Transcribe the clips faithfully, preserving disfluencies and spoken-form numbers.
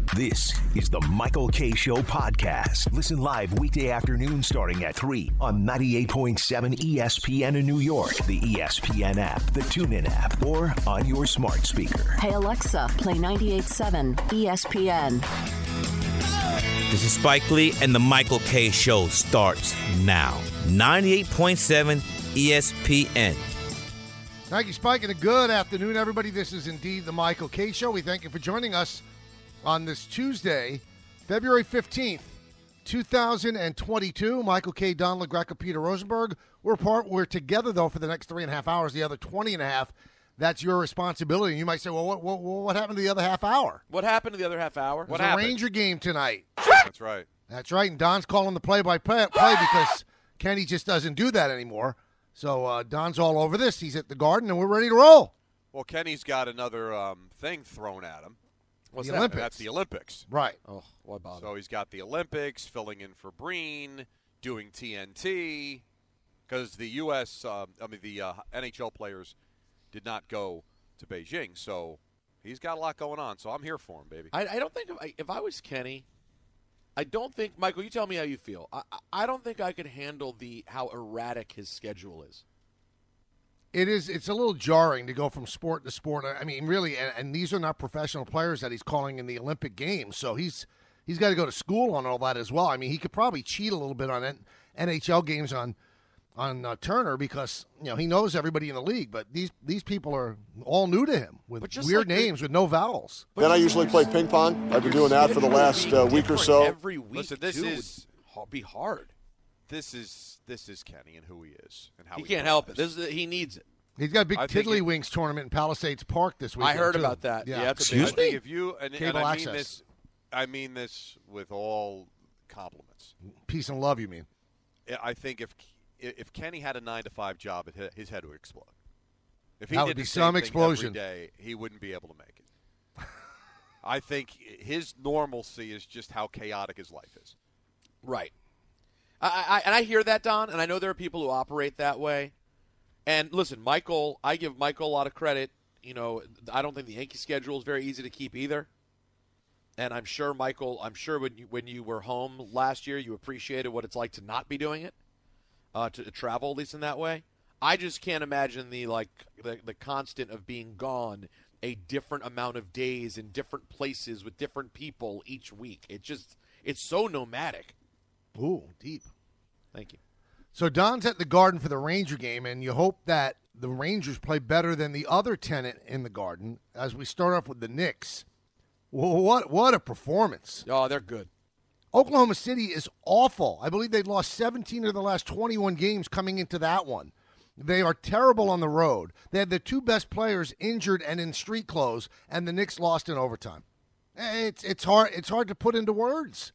This is the Michael Kay Show podcast. Listen live weekday afternoon starting at three on ninety-eight point seven E S P N in New York, the E S P N app, the TuneIn app, or on your smart speaker. Hey, Alexa, play ninety-eight point seven E S P N. This is Spike Lee, and the Michael Kay Show starts now. ninety-eight point seven E S P N. Thank you, Spike, and a good afternoon, everybody. This is indeed the Michael Kay Show. We thank you for joining us on this Tuesday, February fifteenth, two thousand twenty-two. Michael Kay, Don LaGreca, Peter Rosenberg. We're part. We're together, though, for the next three and a half hours. The other twenty and a half, that's your responsibility. And you might say, well, what, what, what happened to the other half hour? What happened to the other half hour? There's What a happened? Ranger game tonight. That's right. That's right, and Don's calling the play-by-play because Kenny just doesn't do that anymore. So uh, Don's all over this. He's at the Garden, and we're ready to roll. Well, Kenny's got another um, thing thrown at him. What's The that? Olympics. And that's the Olympics. Right. Oh, why bother? So he's got the Olympics, filling in for Breen, doing T N T, because the U S, uh, I mean, the uh, N H L players did not go to Beijing. So he's got a lot going on. So I'm here for him, baby. I, I don't think if I, if I was Kenny, I don't think, Michael, you tell me how you feel. I, I don't think I could handle the how erratic his schedule is. It is. It's a little jarring to go from sport to sport. I mean, really, and, and these are not professional players that he's calling in the Olympic Games. So he's he's got to go to school on all that as well. I mean, he could probably cheat a little bit on N H L games on on uh, Turner because you know he knows everybody in the league. But these these people are all new to him with But just weird like the- names with no vowels. Then I usually play ping pong. I've been doing that for the last uh, week or so. Every week, Listen, this too, is- would be hard. This is this is Kenny and who he is and how He he can't help it. plays. This is, he needs it. He's got a big I think it- Tiddlywinks tournament in Palisades Park this week. I heard about that. Yeah, that's a big I one. think if you and, and Cable I access. mean this, I mean this with all compliments. Peace and love, you mean? I think if if Kenny had a nine to five job, it, his head would explode. If he That did would be the same some thing explosion. every day, he wouldn't be able to make it. I think his normalcy is just how chaotic his life is. Right. I, I, and I hear that, Don, and I know there are people who operate that way. And listen, Michael, I give Michael a lot of credit. You know, I don't think the Yankee schedule is very easy to keep either. And I'm sure, Michael, I'm sure when you, when you were home last year, you appreciated what it's like to not be doing it, uh, to, to travel, at least in that way. I just can't imagine the like the, the constant of being gone a different amount of days in different places with different people each week. It just, it's so nomadic. Ooh, deep. Thank you. So Don's at the Garden for the Ranger game, and you hope that the Rangers play better than the other tenant in the Garden as we start off with the Knicks. Well, what what a performance. Oh, they're good. Oklahoma City is awful. I believe they lost seventeen of the last twenty-one games coming into that one. They are terrible on the road. They had the two best players injured and in street clothes, and the Knicks lost in overtime. It's it's hard it's hard to put into words.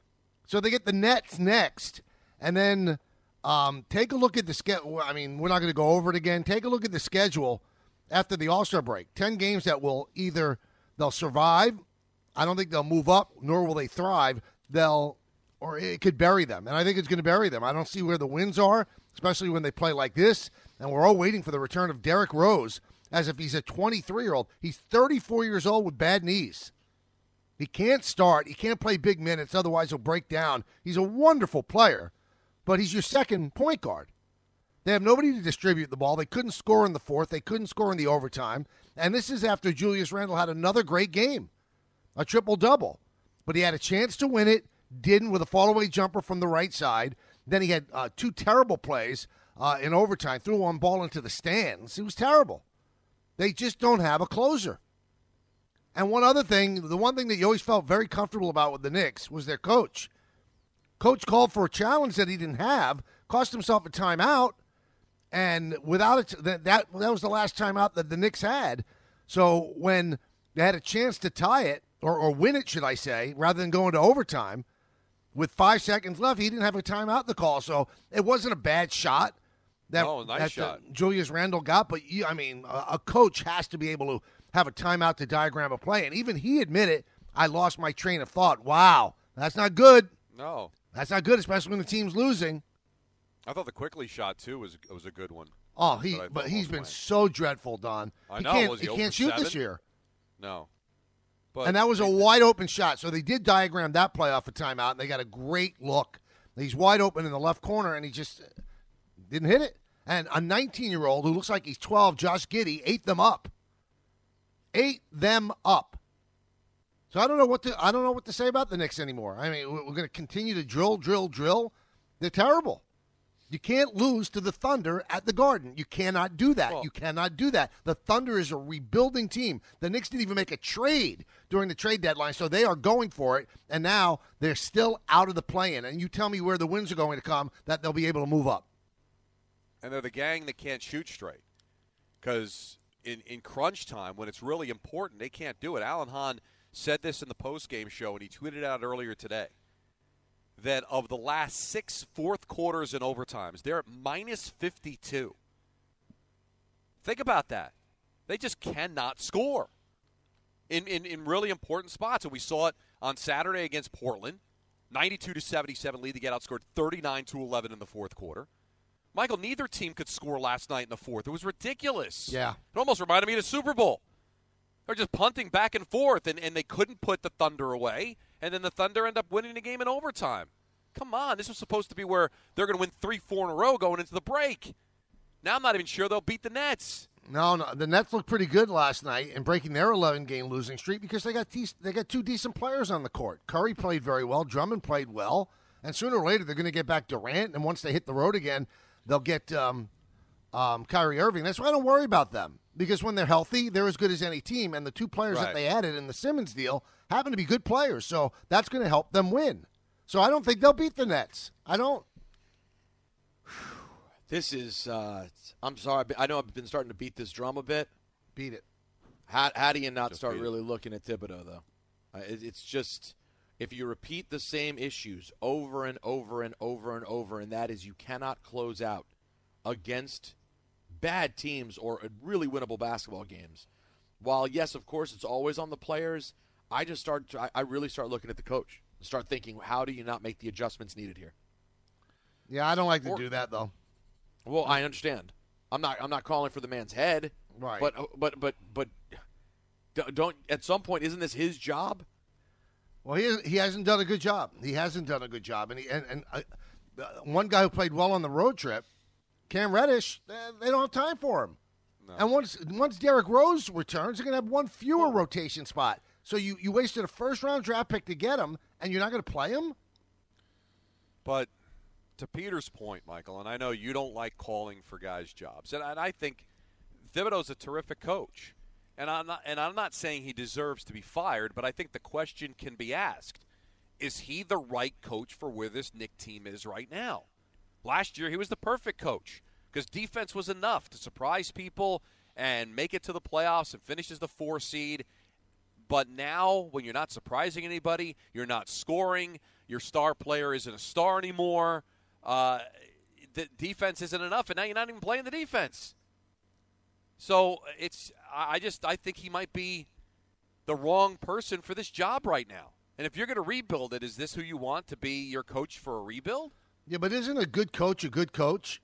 So they get the Nets next, and then um, take a look at the schedule. I mean, we're not going to go over it again. Take a look at the schedule after the All-Star break. Ten games that will either they'll survive. I don't think they'll move up, nor will they thrive. They'll, or it could bury them, and I think it's going to bury them. I don't see where the wins are, especially when they play like this. And we're all waiting for the return of Derrick Rose, as if he's a twenty-three-year-old. He's thirty-four years old with bad knees. He can't start. He can't play big minutes, otherwise he'll break down. He's a wonderful player, but he's your second point guard. They have nobody to distribute the ball. They couldn't score in the fourth. They couldn't score in the overtime. And this is after Julius Randle had another great game, a triple-double. But he had a chance to win it, didn't with a fall-away jumper from the right side. Then he had uh, two terrible plays uh, in overtime, threw one ball into the stands. It was terrible. They just don't have a closer. And one other thing, the one thing that you always felt very comfortable about with the Knicks was their coach. Coach called for a challenge that he didn't have, cost himself a timeout, and without it, that, that that was the last timeout that the Knicks had. So when they had a chance to tie it, or, or win it, should I say, rather than go into overtime, with five seconds left, he didn't have a timeout to call. So it wasn't a bad shot that, Oh, nice that shot. uh, Julius Randle got. But, you, I mean, a, a coach has to be able to have a timeout to diagram a play. And even he admitted, I lost my train of thought. Wow, that's not good. No. That's not good, especially when the team's losing. I thought the Quickly shot, too, was was a good one. Oh, he But I but thought he's was been playing. so dreadful, Don. I he know. Can't, Was he he can't zero shoot for this seven? year. No. But and that was a wide open shot. So they did diagram that play off a timeout, and they got a great look. He's wide open in the left corner, and he just didn't hit it. And a nineteen-year-old who looks like he's twelve, Josh Giddey, ate them up. Ate them up. So I don't know what to I don't know what to say about the Knicks anymore. I mean, we're going to continue to drill, drill, drill. They're terrible. You can't lose to the Thunder at the Garden. You cannot do that. Well, you cannot do that. The Thunder is a rebuilding team. The Knicks didn't even make a trade during the trade deadline, so they are going for it, and now they're still out of the play-in. And you tell me where the wins are going to come that they'll be able to move up. And they're the gang that can't shoot straight because in, in crunch time, when it's really important, they can't do it. Alan Hahn said this in the postgame show, and he tweeted out earlier today, that of the last six fourth quarters and overtimes, they're at minus fifty-two. Think about that. They just cannot score in, in, in really important spots. And we saw it on Saturday against Portland, ninety-two to seventy-seven lead to get outscored thirty-nine to eleven in the fourth quarter. Michael, neither team could score last night in the fourth. It was ridiculous. Yeah. It almost reminded me of the Super Bowl. They're just punting back and forth, and, and they couldn't put the Thunder away, and then the Thunder end up winning the game in overtime. Come on, this was supposed to be where they're going to win three, four in a row going into the break. Now I'm not even sure they'll beat the Nets. No, no, the Nets looked pretty good last night in breaking their eleven-game losing streak because they got de- they got two decent players on the court. Curry played very well. Drummond played well. And sooner or later, they're going to get back Durant, and once they hit the road again, they'll get um, um, Kyrie Irving. That's why I don't worry about them because when they're healthy, they're as good as any team, and the two players Right. that they added in the Simmons deal happen to be good players, so that's going to help them win. So I don't think they'll beat the Nets. I don't. This is, uh, I'm sorry, I know I've been starting to beat this drum a bit. Beat it. How, how do you not Just start beat it. really looking at Thibodeau, though? Uh, it, it's just, if you repeat the same issues over and over and over and over, and that is you cannot close out against bad teams or really winnable basketball games. While, yes, of course, it's always on the players, I just start, to, I, I really start looking at the coach. Start thinking, how do you not make the adjustments needed here? Yeah, I don't like to Or- do that, though. Well, I understand. I'm not. I'm not calling for the man's head. Right. But but but but don't. At some point, isn't this his job? Well, he he hasn't done a good job. He hasn't done a good job. And he, and, and uh, one guy who played well on the road trip, Cam Reddish, they, they don't have time for him. No. And once once Derrick Rose returns, they're going to have one fewer rotation spot. So you, you wasted a first-round draft pick to get him, and you're not going to play him? But to Peter's point, Michael, and I know you don't like calling for guys' jobs, and, and I think Thibodeau's a terrific coach. And I'm not and I'm not saying he deserves to be fired, but I think the question can be asked. Is he the right coach for where this Knick team is right now? Last year, he was the perfect coach because defense was enough to surprise people and make it to the playoffs and finish as the four seed. But now, when you're not surprising anybody, you're not scoring, your star player isn't a star anymore, uh, the defense isn't enough, and now you're not even playing the defense. So it's I just I think he might be the wrong person for this job right now. And if you're going to rebuild it, is this who you want to be your coach for a rebuild? Yeah, but isn't a good coach a good coach?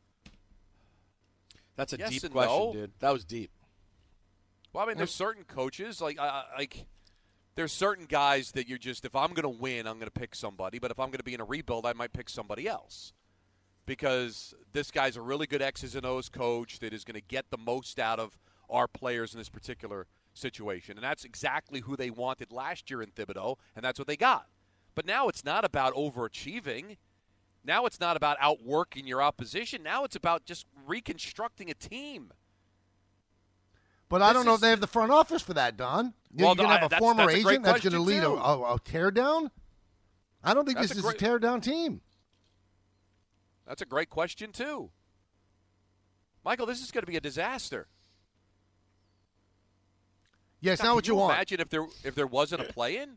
That's a Yes deep and question, no. dude. That was deep. Well, I mean, there's certain coaches like uh, like there's certain guys that you're just if I'm going to win, I'm going to pick somebody. But if I'm going to be in a rebuild, I might pick somebody else because this guy's a really good X's and O's coach that is going to get the most out of our players in this particular situation. And that's exactly who they wanted last year in Thibodeau, and that's what they got. But now it's not about overachieving. Now it's not about outworking your opposition. Now it's about just reconstructing a team. But I This don't know is- if they have the front office for that, Don. You Well, going no, to have a that's- former that's a great agent that's going to question, lead a, too. a, a tear down? I don't think That's this a is great- a tear down team. That's a great question, too. Michael, this is going to be a disaster. Yeah, it's Now, not can what you want. Imagine if there if there wasn't a play-in.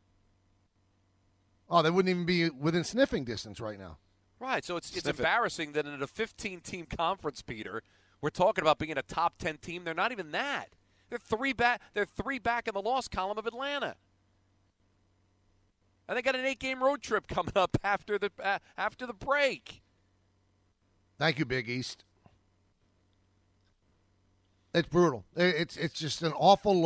Oh, they wouldn't even be within sniffing distance right now. Right, so it's it's Sniff it. embarrassing that in a fifteen-team conference, Peter, we're talking about being a top ten team. They're not even that. They're three back. They're three back in the loss column of Atlanta, and they got an eight-game road trip coming up after the uh, after the break. Thank you, Big East. It's brutal. It's it's just an awful look.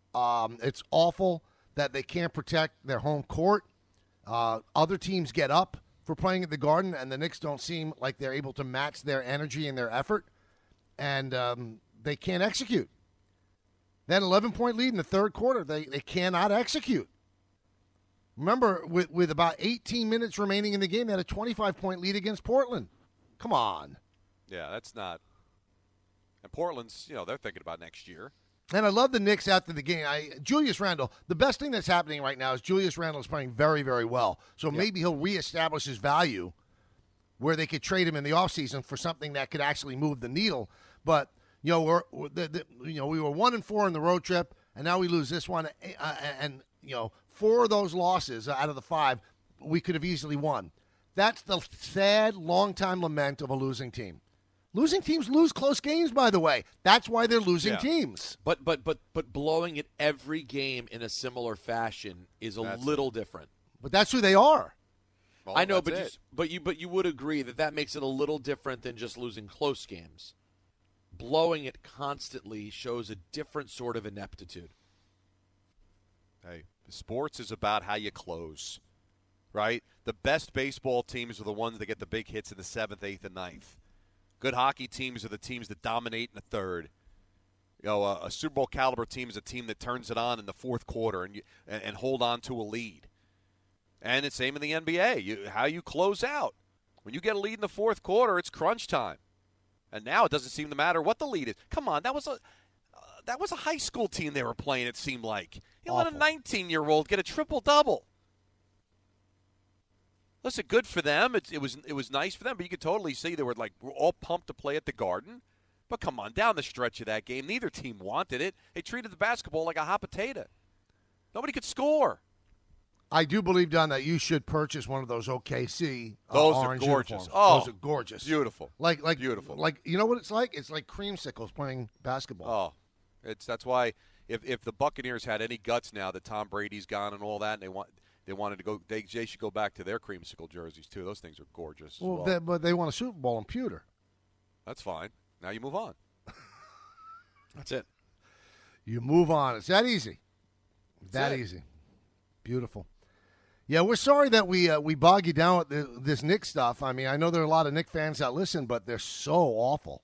Um, it's awful that they can't protect their home court. Uh, other teams get up for playing at the Garden, and the Knicks don't seem like they're able to match their energy and their effort, and um, they can't execute. That eleven-point lead in the third quarter, they, they cannot execute. Remember, with, with about eighteen minutes remaining in the game, they had a twenty-five-point lead against Portland. Come on. Yeah, that's not – and Portland's, you know, they're thinking about next year. And I love the Knicks after the game. I, Julius Randle, the best thing that's happening right now is Julius Randle is playing very, very well. So yep. maybe he'll reestablish his value where they could trade him in the offseason for something that could actually move the needle. But, you know, we're, we're the, the, you know, we were one and four in the road trip, and now we lose this one. Uh, and, you know, four of those losses out of the five, we could have easily won. That's the sad, long-time lament of a losing team. Losing teams lose close games, by the way. That's why they're losing yeah. teams. But but but but blowing it every game in a similar fashion is a That's little it. different. But that's who they are. Well, I know, but you, it. but you but you would agree that that makes it a little different than just losing close games. Blowing it constantly shows a different sort of ineptitude. Hey, sports is about how you close, right? The best baseball teams are the ones that get the big hits in the seventh, eighth, and ninth. Good hockey teams are the teams that dominate in the third. You know, a, a Super Bowl caliber team is a team that turns it on in the fourth quarter and you, and, and hold on to a lead. And it's same in the N B A. You, how you close out. When you get a lead in the fourth quarter, it's crunch time. And now it doesn't seem to matter what the lead is. Come on, that was a uh, that was a high school team they were playing. It seemed like you let a nineteen-year-old get a triple double. Listen, good for them. It, it was it was nice for them, but you could totally see they were like we're all pumped to play at the Garden. But come on, down the stretch of that game, neither team wanted it. They treated the basketball like a hot potato. Nobody could score. I do believe, Don, that you should purchase one of those O K C uh, Those are orange gorgeous. uniforms. Oh, those are gorgeous. Beautiful. Like like beautiful. Like you know what it's like? It's like creamsicles playing basketball. Oh, it's that's why if if the Buccaneers had any guts now that Tom Brady's gone and all that, and they want. They wanted to go. They, they should go back to their creamsicle jerseys too. Those things are gorgeous. As well, well. They, but they want a Super Bowl in pewter. That's fine. Now you move on. That's it. You move on. It's that easy. That's that it. easy. Beautiful. Yeah, we're sorry that we uh, we bog you down with the, this Knick stuff. I mean, I know there are a lot of Knick fans that listen, but they're so awful.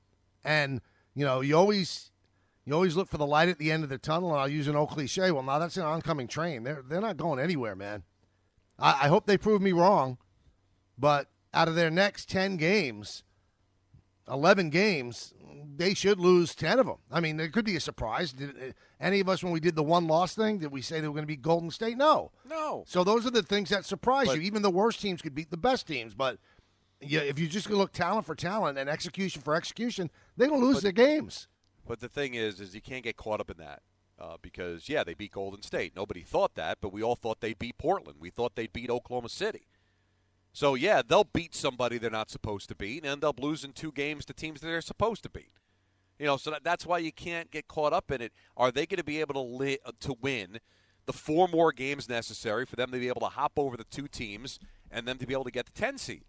And you know, you always. You always look for the light at the end of the tunnel, and I'll use an old cliche. Well, now that's an oncoming train. They're they're not going anywhere, man. I, I hope they prove me wrong, but out of their next ten games, eleven games, they should lose ten of them. I mean, there could be a surprise. Did any of us, when we did the one-loss thing, did we say they were going to beat Golden State? No. No. So those are the things that surprise But, you. Even the worst teams could beat the best teams, but yeah, if you just look talent for talent and execution for execution, they're going to lose but, their games. But the thing is, is you can't get caught up in that uh, because, yeah, they beat Golden State. Nobody thought that, but we all thought they'd beat Portland. We thought they'd beat Oklahoma City. So, yeah, they'll beat somebody they're not supposed to beat, and they'll lose in two games to teams that they're supposed to beat. You know, so that, that's why you can't get caught up in it. Are they going to be able to li- to win the four more games necessary for them to be able to hop over the two teams and them to be able to get the ten seed?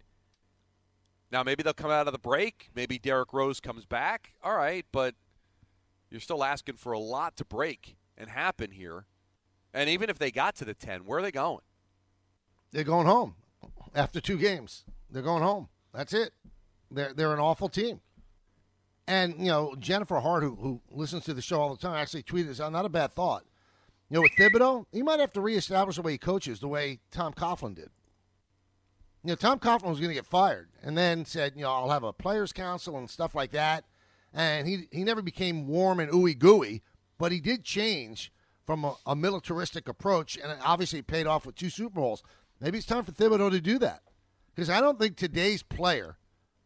Now, maybe they'll come out of the break. Maybe Derrick Rose comes back. All right, but you're still asking for a lot to break and happen here. And even if they got to the ten, where are they going? They're going home after two games. They're going home. That's it. They're they're an awful team. And, you know, Jennifer Hart, who, who listens to the show all the time, actually tweeted this out. Not a bad thought. You know, with Thibodeau, he might have to reestablish the way he coaches the way Tom Coughlin did. You know, Tom Coughlin was going to get fired and then said, you know, I'll have a players' council and stuff like that. And he he never became warm and ooey-gooey, but he did change from a, a militaristic approach, and it obviously paid off with two Super Bowls. Maybe it's time for Thibodeau to do that, because I don't think today's player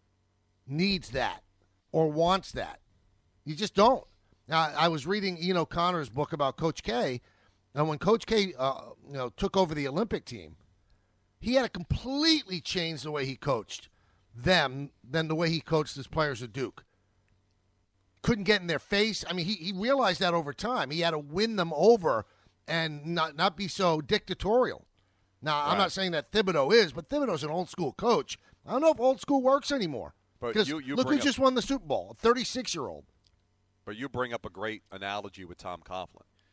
needs that or wants that. You just don't. Now, I was reading Ian O'Connor's book about Coach K, and when Coach K uh, you know, took over the Olympic team, he had to completely change the way he coached them than the way he coached his players at Duke. Couldn't get in their face. I mean, he, he realized that over time. He had to win them over and not, not be so dictatorial. Now, right. I'm not saying that Thibodeau is, but Thibodeau's an old-school coach. I don't know if old school works anymore. Because look who up, just won the Super Bowl, a thirty-six-year-old. But you bring up a great analogy with Tom Coughlin.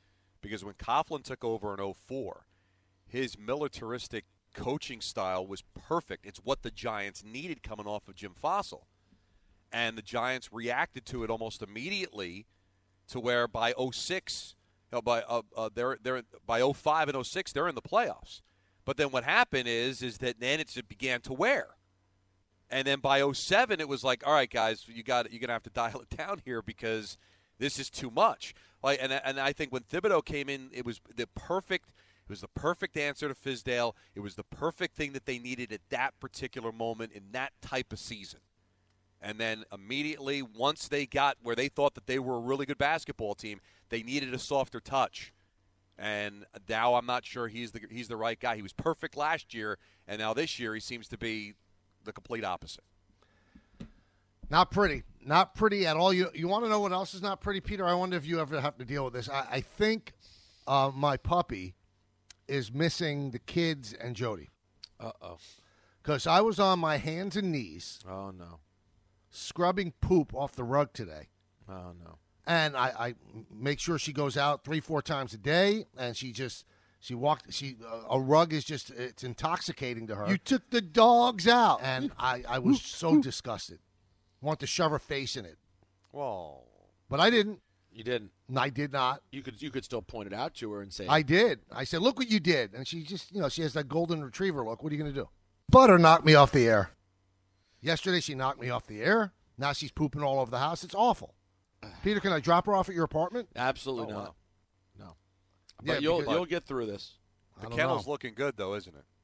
because when Coughlin took over in oh four, his militaristic coaching style was perfect. It's what the Giants needed coming off of Jim Fossil. And the Giants reacted to it almost immediately to where by oh six, you know, by uh, uh, they're they're by oh five and oh six they're in the playoffs. But then what happened is is that then it's, it began to wear. And then by oh seven it was like, all right, guys, you got you're gonna have to dial it down here because this is too much. Like, and and I think when Thibodeau came in, it was the perfect. It was the perfect answer to Fizdale. It was the perfect thing that they needed at that particular moment in that type of season. And then immediately, once they got where they thought that they were a really good basketball team, they needed a softer touch. And now I'm not sure he's the he's the right guy. He was perfect last year, and now this year he seems to be the complete opposite. Not pretty. Not pretty at all. You you want to know what else is not pretty, Peter? I wonder if you ever have to deal with this. I, I think uh, my puppy is missing the kids and Jody. Uh-oh. Because I was on my hands and knees. Oh, no. Scrubbing poop off the rug today. Oh, no. And I, I make sure she goes out three, four times a day, and she just, she walked, she, uh, a rug is just, it's intoxicating to her. You took the dogs out. And I, I was so disgusted. Want to shove her face in it. Whoa. But I didn't. You didn't. I did not. You could you could still point it out to her and say, I did. I said, look what you did. And she just, you know, she has that golden retriever look. What are you going to do? Butter knocked me off the air. Yesterday she knocked me off the air. Now she's pooping all over the house. It's awful. Peter, can I drop her off at your apartment? Absolutely oh, not. Wow. No. But Yeah, you'll because- you'll get through this. The I don't kennel's know. looking good, though, isn't it?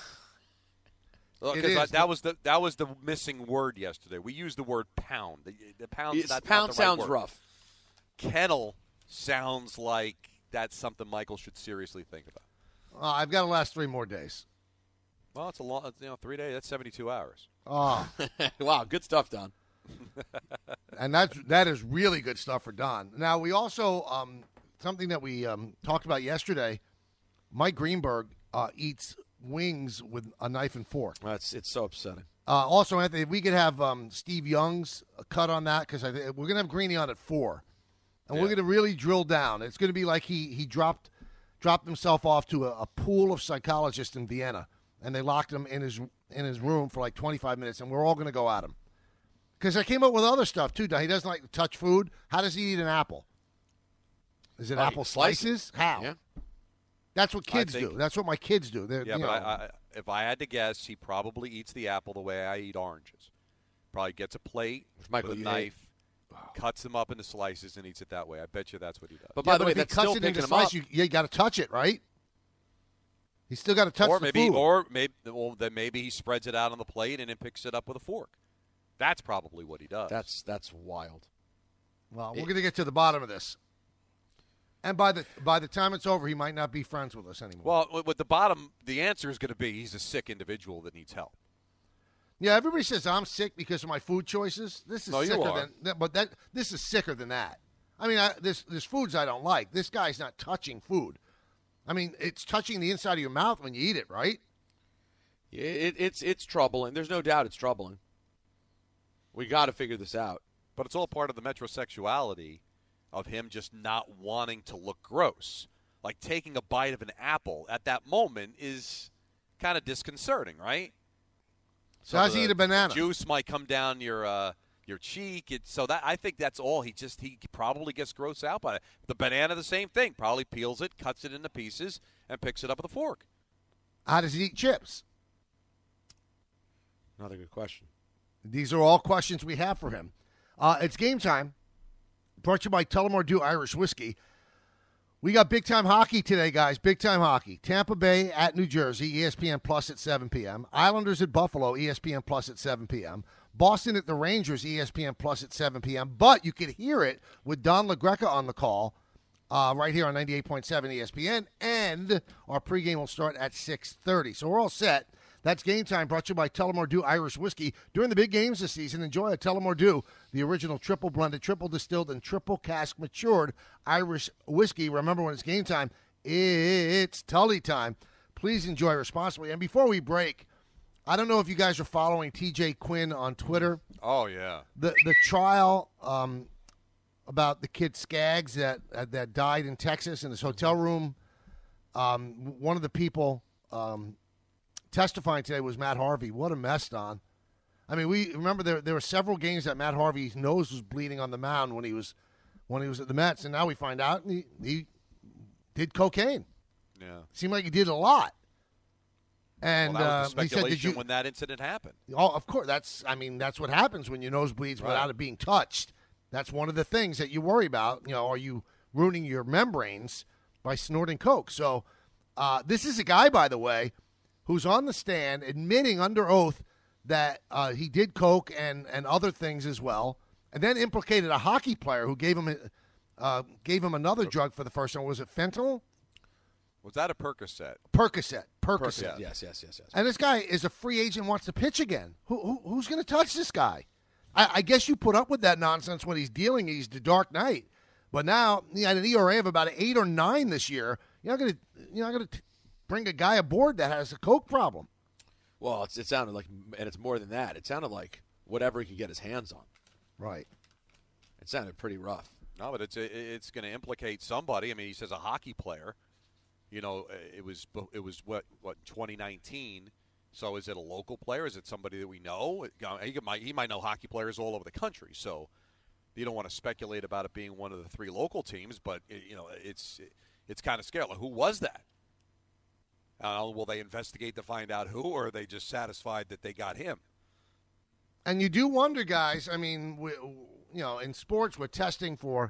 It Because is. that was the that was the missing word yesterday. We used the word pound. The, the pound's It's- not, pound not the right sounds word. rough. Kennel sounds like that's something Michael should seriously think about. Uh, I've got to last three more days. Well, it's a long, you know, three days. That's seventy-two hours. Oh, Wow, good stuff, Don. and that's that is really good stuff for Don. Now we also um, something that we um, talked about yesterday. Mike Greenberg uh, eats wings with a knife and fork. That's it's so upsetting. Uh, also, Anthony, if we could have um, Steve Young's cut on that because we're going to have Greeny on at four, and we're Yeah. going to really drill down. It's going to be like he he dropped dropped himself off to a, a pool of psychologists in Vienna, and they locked him in his in his room for like twenty-five minutes, and we're all going to go at him. Because I came up with other stuff too. He doesn't like to touch food. How does he eat an apple? Is it Oh, apple you slice it. slices? How? Yeah. That's what kids think- do. That's what my kids do. They're, Yeah, you but know, I, I, if I had to guess, he probably eats the apple the way I eat oranges. Probably gets a plate Michael, with a you hate- knife, cuts them up into slices, and eats it that way. I bet you that's what he does. But yeah, by the but way, if he that's cuts still it into picking him slice, up. you, you got to touch it, right? He's still got to touch or the maybe, food. or maybe, well, then maybe he spreads it out on the plate and then picks it up with a fork. That's probably what he does. That's that's wild. Well, It- we're going to get to the bottom of this. And by the by the time it's over, he might not be friends with us anymore. well, with- with the bottom, the answer is going to be he's a sick individual that needs help. yeah, everybody says I'm sick because of my food choices. This is No, you sicker are. than that, but that this is sicker than that. I mean, I, there's there's foods I don't like. This guy's not touching food. I mean, it's touching the inside of your mouth when you eat it, right? It, it, it's it's troubling. There's no doubt it's troubling. We got to figure this out. But it's all part of the metrosexuality of him just not wanting to look gross. Like taking a bite of an apple at that moment is kind of disconcerting, right? So Some how's of he the eat a banana? Juice might come down your uh, your cheek. It's, so that I think that's all. He just he probably gets grossed out by it. The banana, the same thing. Probably peels it, cuts it into pieces, and picks it up with a fork. How does he eat chips? Another good question. These are all questions we have for him. Uh, it's game time. Brought to you by Tullamore Dew Irish Whiskey. We got big-time hockey today, guys. Big-time hockey. Tampa Bay at New Jersey, E S P N Plus at seven p.m. Islanders at Buffalo, E S P N Plus at seven p.m. Boston at the Rangers, E S P N Plus at seven p.m. But you could hear it with Don LaGreca on the call uh, right here on ninety-eight point seven E S P N. And our pregame will start at six thirty. So we're all set. That's Game Time, brought to you by Tullamore Dew Irish Whiskey. During the big games this season, enjoy a Tullamore Dew, the original triple blended, triple distilled, and triple cask matured Irish whiskey. Remember, when it's game time, it's Tully time. Please enjoy responsibly. And before we break, I don't know if you guys are following T J Quinn on Twitter. Oh, yeah. The the trial um, about the kid Skaggs that uh, that died in Texas in his hotel room. Um, one of the people um, testifying today was Matt Harvey. What a mess, Don. I mean, we remember there there were several games that Matt Harvey's nose was bleeding on the mound when he was when he was at the Mets, and now we find out he, he did cocaine. Yeah, seemed like he did a lot. And well, that was uh, the speculation he said, did you, when that incident happened. Oh, of course. That's I mean, that's what happens when your nose bleeds Right. without it being touched. That's one of the things that you worry about. You know, are you ruining your membranes by snorting coke? So uh, this is a guy, by the way, who's on the stand admitting under oath that uh, he did coke and, and other things as well, and then implicated a hockey player who gave him uh, gave him another drug for the first time. Was it fentanyl? Was that a Percocet? Percocet. Percocet. Percocet. Yes, yes, yes, yes. And this guy is a free agent and wants to pitch again. Who, who Who's going to touch this guy? I, I guess you put up with that nonsense when he's dealing. He's the Dark Knight. But now, he had an E R A of about an eight or nine this year. You're not going to you're not going to bring a guy aboard that has a coke problem. Well, it's, it sounded like, and it's more than that. It sounded like whatever he could get his hands on. Right. It sounded pretty rough. No, but it's it's going to implicate somebody. I mean, he says a hockey player. You know, it was it was what what twenty nineteen. So is it a local player? Is it somebody that we know? He might he might know hockey players all over the country. So you don't want to speculate about it being one of the three local teams, but you know, it's it's kind of scary. Like, who was that? Uh, will they investigate to find out who, or are they just satisfied that they got him? And you do wonder, guys. I mean, we, you know, in sports, we're testing for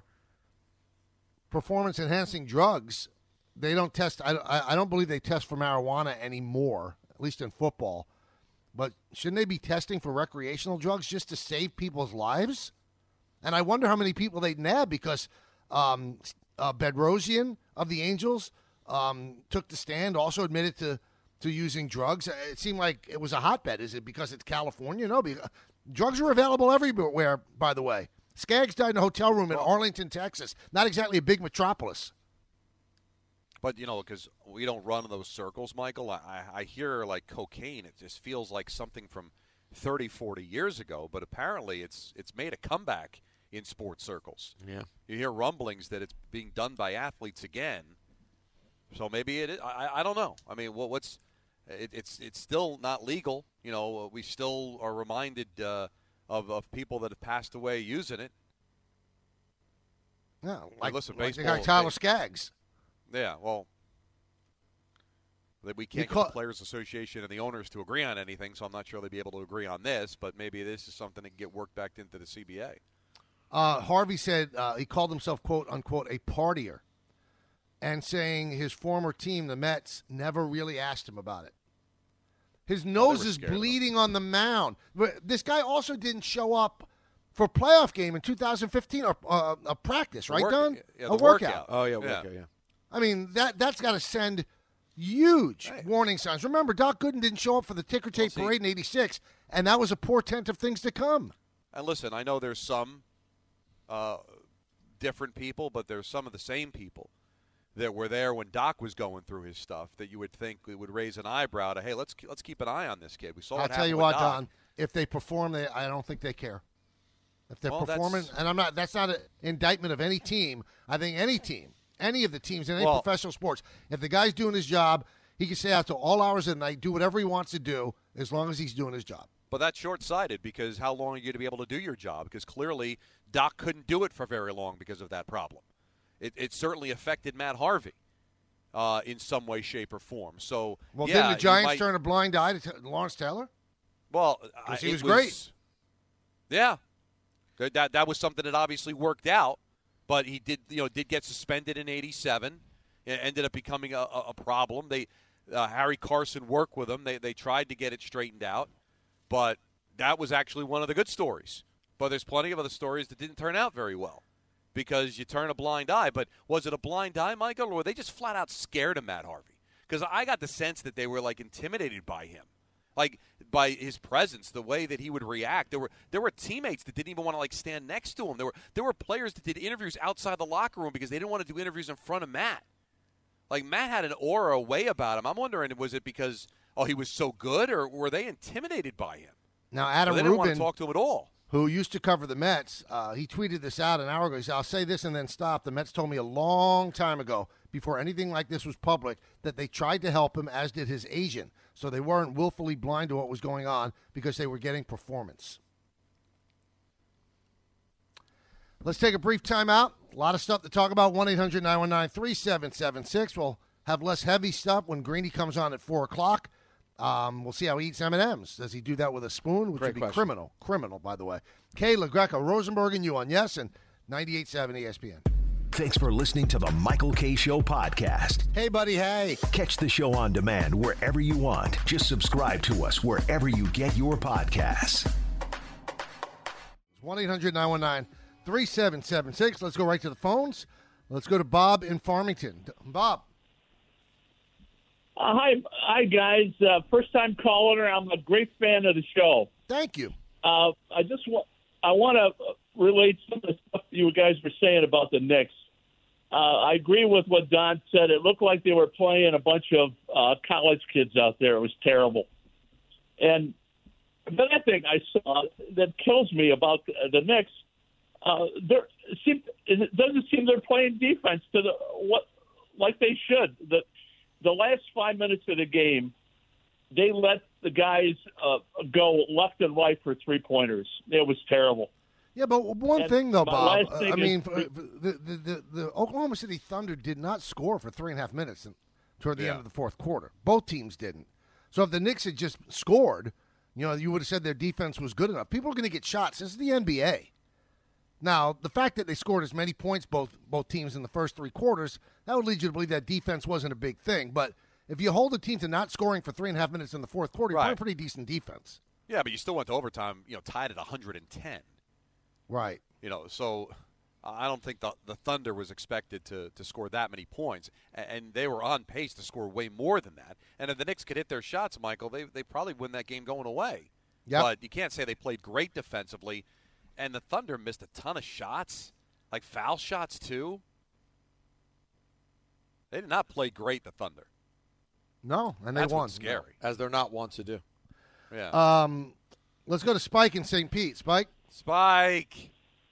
performance-enhancing drugs. They don't test. I, I don't believe they test for marijuana anymore, at least in football. But shouldn't they be testing for recreational drugs just to save people's lives? And I wonder how many people they'd nab because um, uh, Bedrosian of the Angels um, took the stand, also admitted to, to using drugs. It seemed like it was a hotbed. Is it because it's California? No, because drugs are available everywhere, by the way. Skaggs died in a hotel room in Arlington, Texas. Not exactly a big metropolis. But, you know, because we don't run in those circles, Michael, I, I hear, like, cocaine. It just feels like something from thirty, forty years ago. But apparently it's it's made a comeback in sports circles. Yeah. You hear rumblings that it's being done by athletes again. So maybe it is. I, I don't know. I mean, what, what's it, it's it's still not legal. You know, we still are reminded uh, of, of people that have passed away using it. Yeah, like, listen, like the baseball, guy Tyler they, Skaggs. Yeah, well, we can't Because, get the Players Association and the owners to agree on anything, so I'm not sure they'd be able to agree on this, but maybe this is something that can get worked back into the C B A. Uh, Harvey said uh, he called himself, quote, unquote, a partier, and saying his former team, the Mets, never really asked him about it. His nose is bleeding on the mound. This guy also didn't show up for a playoff game in two thousand fifteen, or uh, a practice, right, work, Don? yeah, a workout. workout. Oh, yeah, Yeah. workout, yeah. I mean, that, that's got to send huge Right. warning signs. Remember, Doc Gooden didn't show up for the ticker tape Well, see- parade in eighty-six, and that was a portent of things to come. And listen, I know there's some uh, different people, but there's some of the same people that were there when Doc was going through his stuff that you would think it would raise an eyebrow to, hey, let's let's keep an eye on this kid. We saw. I'll what tell happened you with what, Doc. Don. If they perform, they I don't think they care. If they're Well, that's- performing, and I'm not. That's not an indictment of any team. I think any team, any of the teams in any Well- professional sports, if the guy's doing his job, he can stay out to all hours of the night, do whatever he wants to do, as long as he's doing his job. But that's short-sighted because how long are you going to be able to do your job? Because clearly Doc couldn't do it for very long because of that problem. It, it certainly affected Matt Harvey uh, in some way, shape, or form. So, Well, yeah, didn't the you Giants might- turn a blind eye to t- Lawrence Taylor? Well, 'Cause I- he it was great. Yeah, that, that that was something that obviously worked out, but he did you know did get suspended in eighty-seven. It ended up becoming a, a, a problem. They uh, Harry Carson worked with him. They they tried to get it straightened out, but that was actually one of the good stories. But there's plenty of other stories that didn't turn out very well because you turn a blind eye. But was it a blind eye, Michael, or were they just flat out scared of Matt Harvey? Because I got the sense that they were like intimidated by him. Like, by his presence, the way that he would react. There were there were teammates that didn't even want to, like, stand next to him. There were there were players that did interviews outside the locker room because they didn't want to do interviews in front of Matt. Like, Matt had an aura, a way about him. I'm wondering, was it because, oh, he was so good, or were they intimidated by him? Now, Or Adam they didn't want Rubin, to talk to him at all. who used to cover the Mets, uh, he tweeted this out an hour ago. He said, I'll say this and then stop. The Mets told me a long time ago, before anything like this was public, that they tried to help him, as did his agent. So they weren't willfully blind to what was going on because they were getting performance. Let's take a brief timeout. A lot of stuff to talk about. one eight hundred nine one nine three seven seven six. We'll have less heavy stuff when Greeny comes on at four o'clock. Um, we'll see how he eats M and M's. Does he do that with a spoon, which Great would be question. criminal. Criminal, by the way. Kayla, Greco, Rosenberg, and you on Yes and ninety-eight point seven E S P N. Thanks for listening to the Michael K. Show podcast. Hey, buddy, hey. Catch the show on demand wherever you want. Just subscribe to us wherever you get your podcasts. one eight hundred nine one nine three seven seven six. Let's go right to the phones. Let's go to Bob in Farmington. Bob. Uh, hi, hi, guys. Uh, first-time caller. I'm a great fan of the show. Thank you. Uh, I just want I want to relate some of the stuff you guys were saying about the Knicks. Uh, I agree with what Don said. It looked like they were playing a bunch of uh, college kids out there. It was terrible. And the other thing I saw that kills me about the, the Knicks, uh, there seem, it doesn't seem they're playing defense to the what like they should. The the last five minutes of the game, they let the guys uh, go left and right for three pointers. It was terrible. Yeah, but one And thing, though, my Bob, last uh, thing I is- mean, for, for the, the, the, the Oklahoma City Thunder did not score for three and a half minutes in, toward the Yeah. end of the fourth quarter. Both teams didn't. So if the Knicks had just scored, you know, you would have said their defense was good enough. People are going to get shots. This is the N B A. Now, the fact that they scored as many points, both both teams, in the first three quarters, that would lead you to believe that defense wasn't a big thing. But if you hold a team to not scoring for three and a half minutes in the fourth quarter, you're Right. playing pretty decent defense. Yeah, but you still went to overtime, you know, tied at one hundred ten. Right. You know, so I don't think the the Thunder was expected to, to score that many points, and, and they were on pace to score way more than that. And if the Knicks could hit their shots, Michael, they they probably win that game going away. Yep. But you can't say they played great defensively, and the Thunder missed a ton of shots, like foul shots too. They did not play great, the Thunder. No, and they That's won. what's scary. As they're not wont to do. Yeah. Um, let's go to Spike in Saint Pete. Spike? Spike.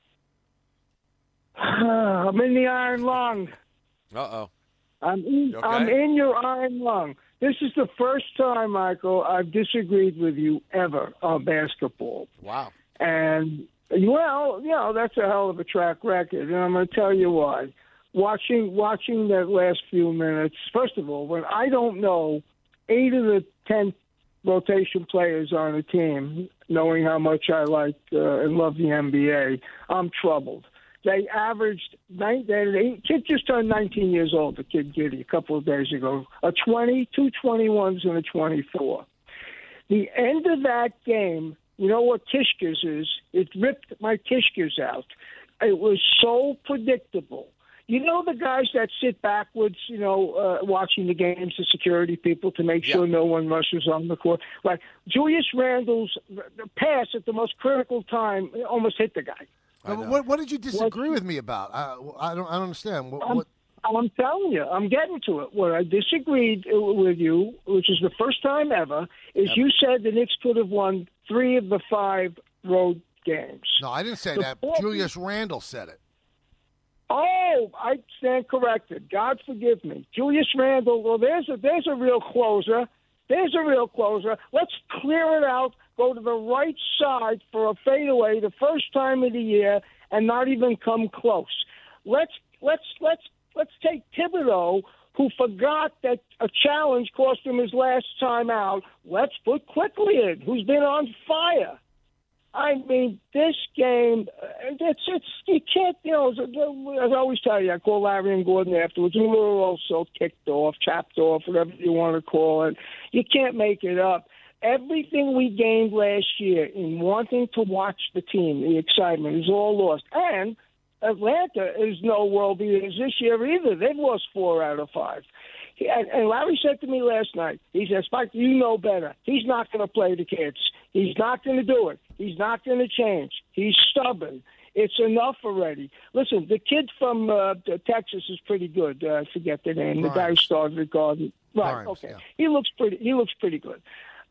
I'm in the iron lung. Uh-oh. I'm in, You okay? I'm in your iron lung. This is the first time, Michael, I've disagreed with you ever on basketball. Wow. And, well, you know, that's a hell of a track record, and I'm going to tell you why. Watching watching that last few minutes, first of all, when I don't know eight of the ten rotation players on the team, knowing how much I like uh, and love the N B A, I'm troubled. They averaged, nine, they, they, kid just turned nineteen years old, the kid Giddy, a couple of days ago, a twenty, two twenty-ones, and a twenty-four. The end of that game, you know what Tishkers is? It ripped my Tishkers out. It was so predictable. You know the guys that sit backwards, you know, uh, watching the games, the security people, to make sure no one rushes on the court? Like Julius Randle's pass at the most critical time almost hit the guy. Uh, what, what did you disagree with me about? I, I don't I don't understand. What, I'm, what? I'm telling you, I'm getting to it. What I disagreed with you, which is the first time ever, is you said the Knicks could have won three of the five road games. No, I didn't say The that. fourth- Julius Randle said it. Oh, I stand corrected. God forgive me. Julius Randle, well, there's a, there's a real closer. There's a real closer. Let's clear it out, go to the right side for a fadeaway the first time of the year and not even come close. Let's let's let's let's take Thibodeau, who forgot that a challenge cost him his last time out. Let's put Quickly in, who's been on fire. I mean, this game, it's, it's, you can't, you know, as I always tell you, I call Larry and Gordon afterwards, and we were also kicked off, chopped off, whatever you want to call it. You can't make it up. Everything we gained last year in wanting to watch the team, the excitement, is all lost. And Atlanta is no world beaters this year either. They've lost four out of five. And, and Larry said to me last night, he said, Spike, you know better. He's not going to play the kids. He's not going to do it. He's not going to change. He's stubborn. It's enough already. Listen, the kid from uh, Texas is pretty good. Uh, I forget the name. The guy who started the garden. Right. Grimes, okay. yeah. He looks pretty. He looks pretty good.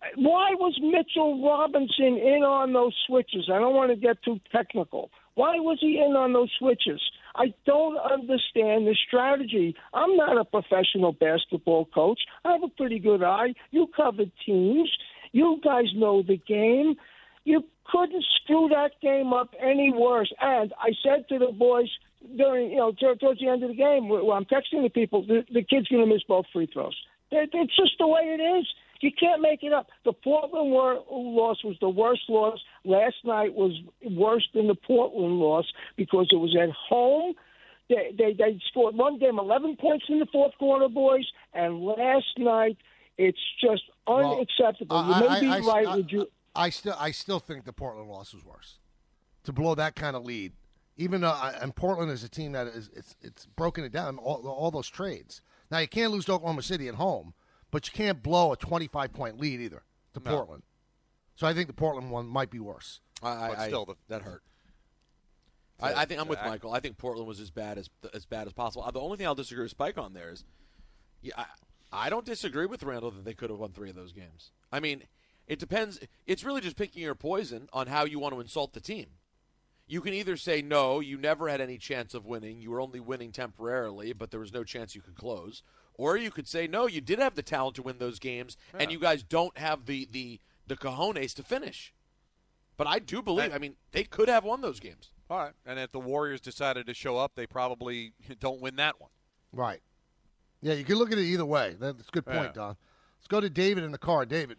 Why was Mitchell Robinson in on those switches? I don't want to get too technical. Why was he in on those switches? I don't understand the strategy. I'm not a professional basketball coach. I have a pretty good eye. You covered teams. You guys know the game. You couldn't screw that game up any worse. And I said to the boys during, you know, towards the end of the game, where I'm texting the people, the, the kid's going to miss both free throws. It's just the way it is. You can't make it up. The Portland loss was the worst loss. Last night was worse than the Portland loss because it was at home. They, they, they scored one game, eleven points in the fourth quarter, boys. And last night, it's just unacceptable. Well, you may I, be I, right. I, would you? I still, I still think the Portland loss was worse. To blow that kind of lead, even though, and Portland is a team that is, it's, it's broken it down. All, all those trades. Now you can't lose to Oklahoma City at home. But you can't blow a twenty-five point lead either to no. Portland. So I think the Portland one might be worse. I, but I, still, the, that hurt. I, I think I'm with Michael. I think Portland was as bad as as bad as possible. The only thing I'll disagree with Spike on there is, yeah, I, I don't disagree with Randall that they could have won three of those games. I mean, it depends. It's really just picking your poison on how you want to insult the team. You can either say, no, you never had any chance of winning. You were only winning temporarily, but there was no chance you could close. Or you could say, no, you did have the talent to win those games, yeah. and you guys don't have the, the, the cojones to finish. But I do believe, and, I mean, they could have won those games. All right. And if the Warriors decided to show up, they probably don't win that one. Right. Yeah, you can look at it either way. That's a good point, yeah. Don. Let's go to David in the car. David.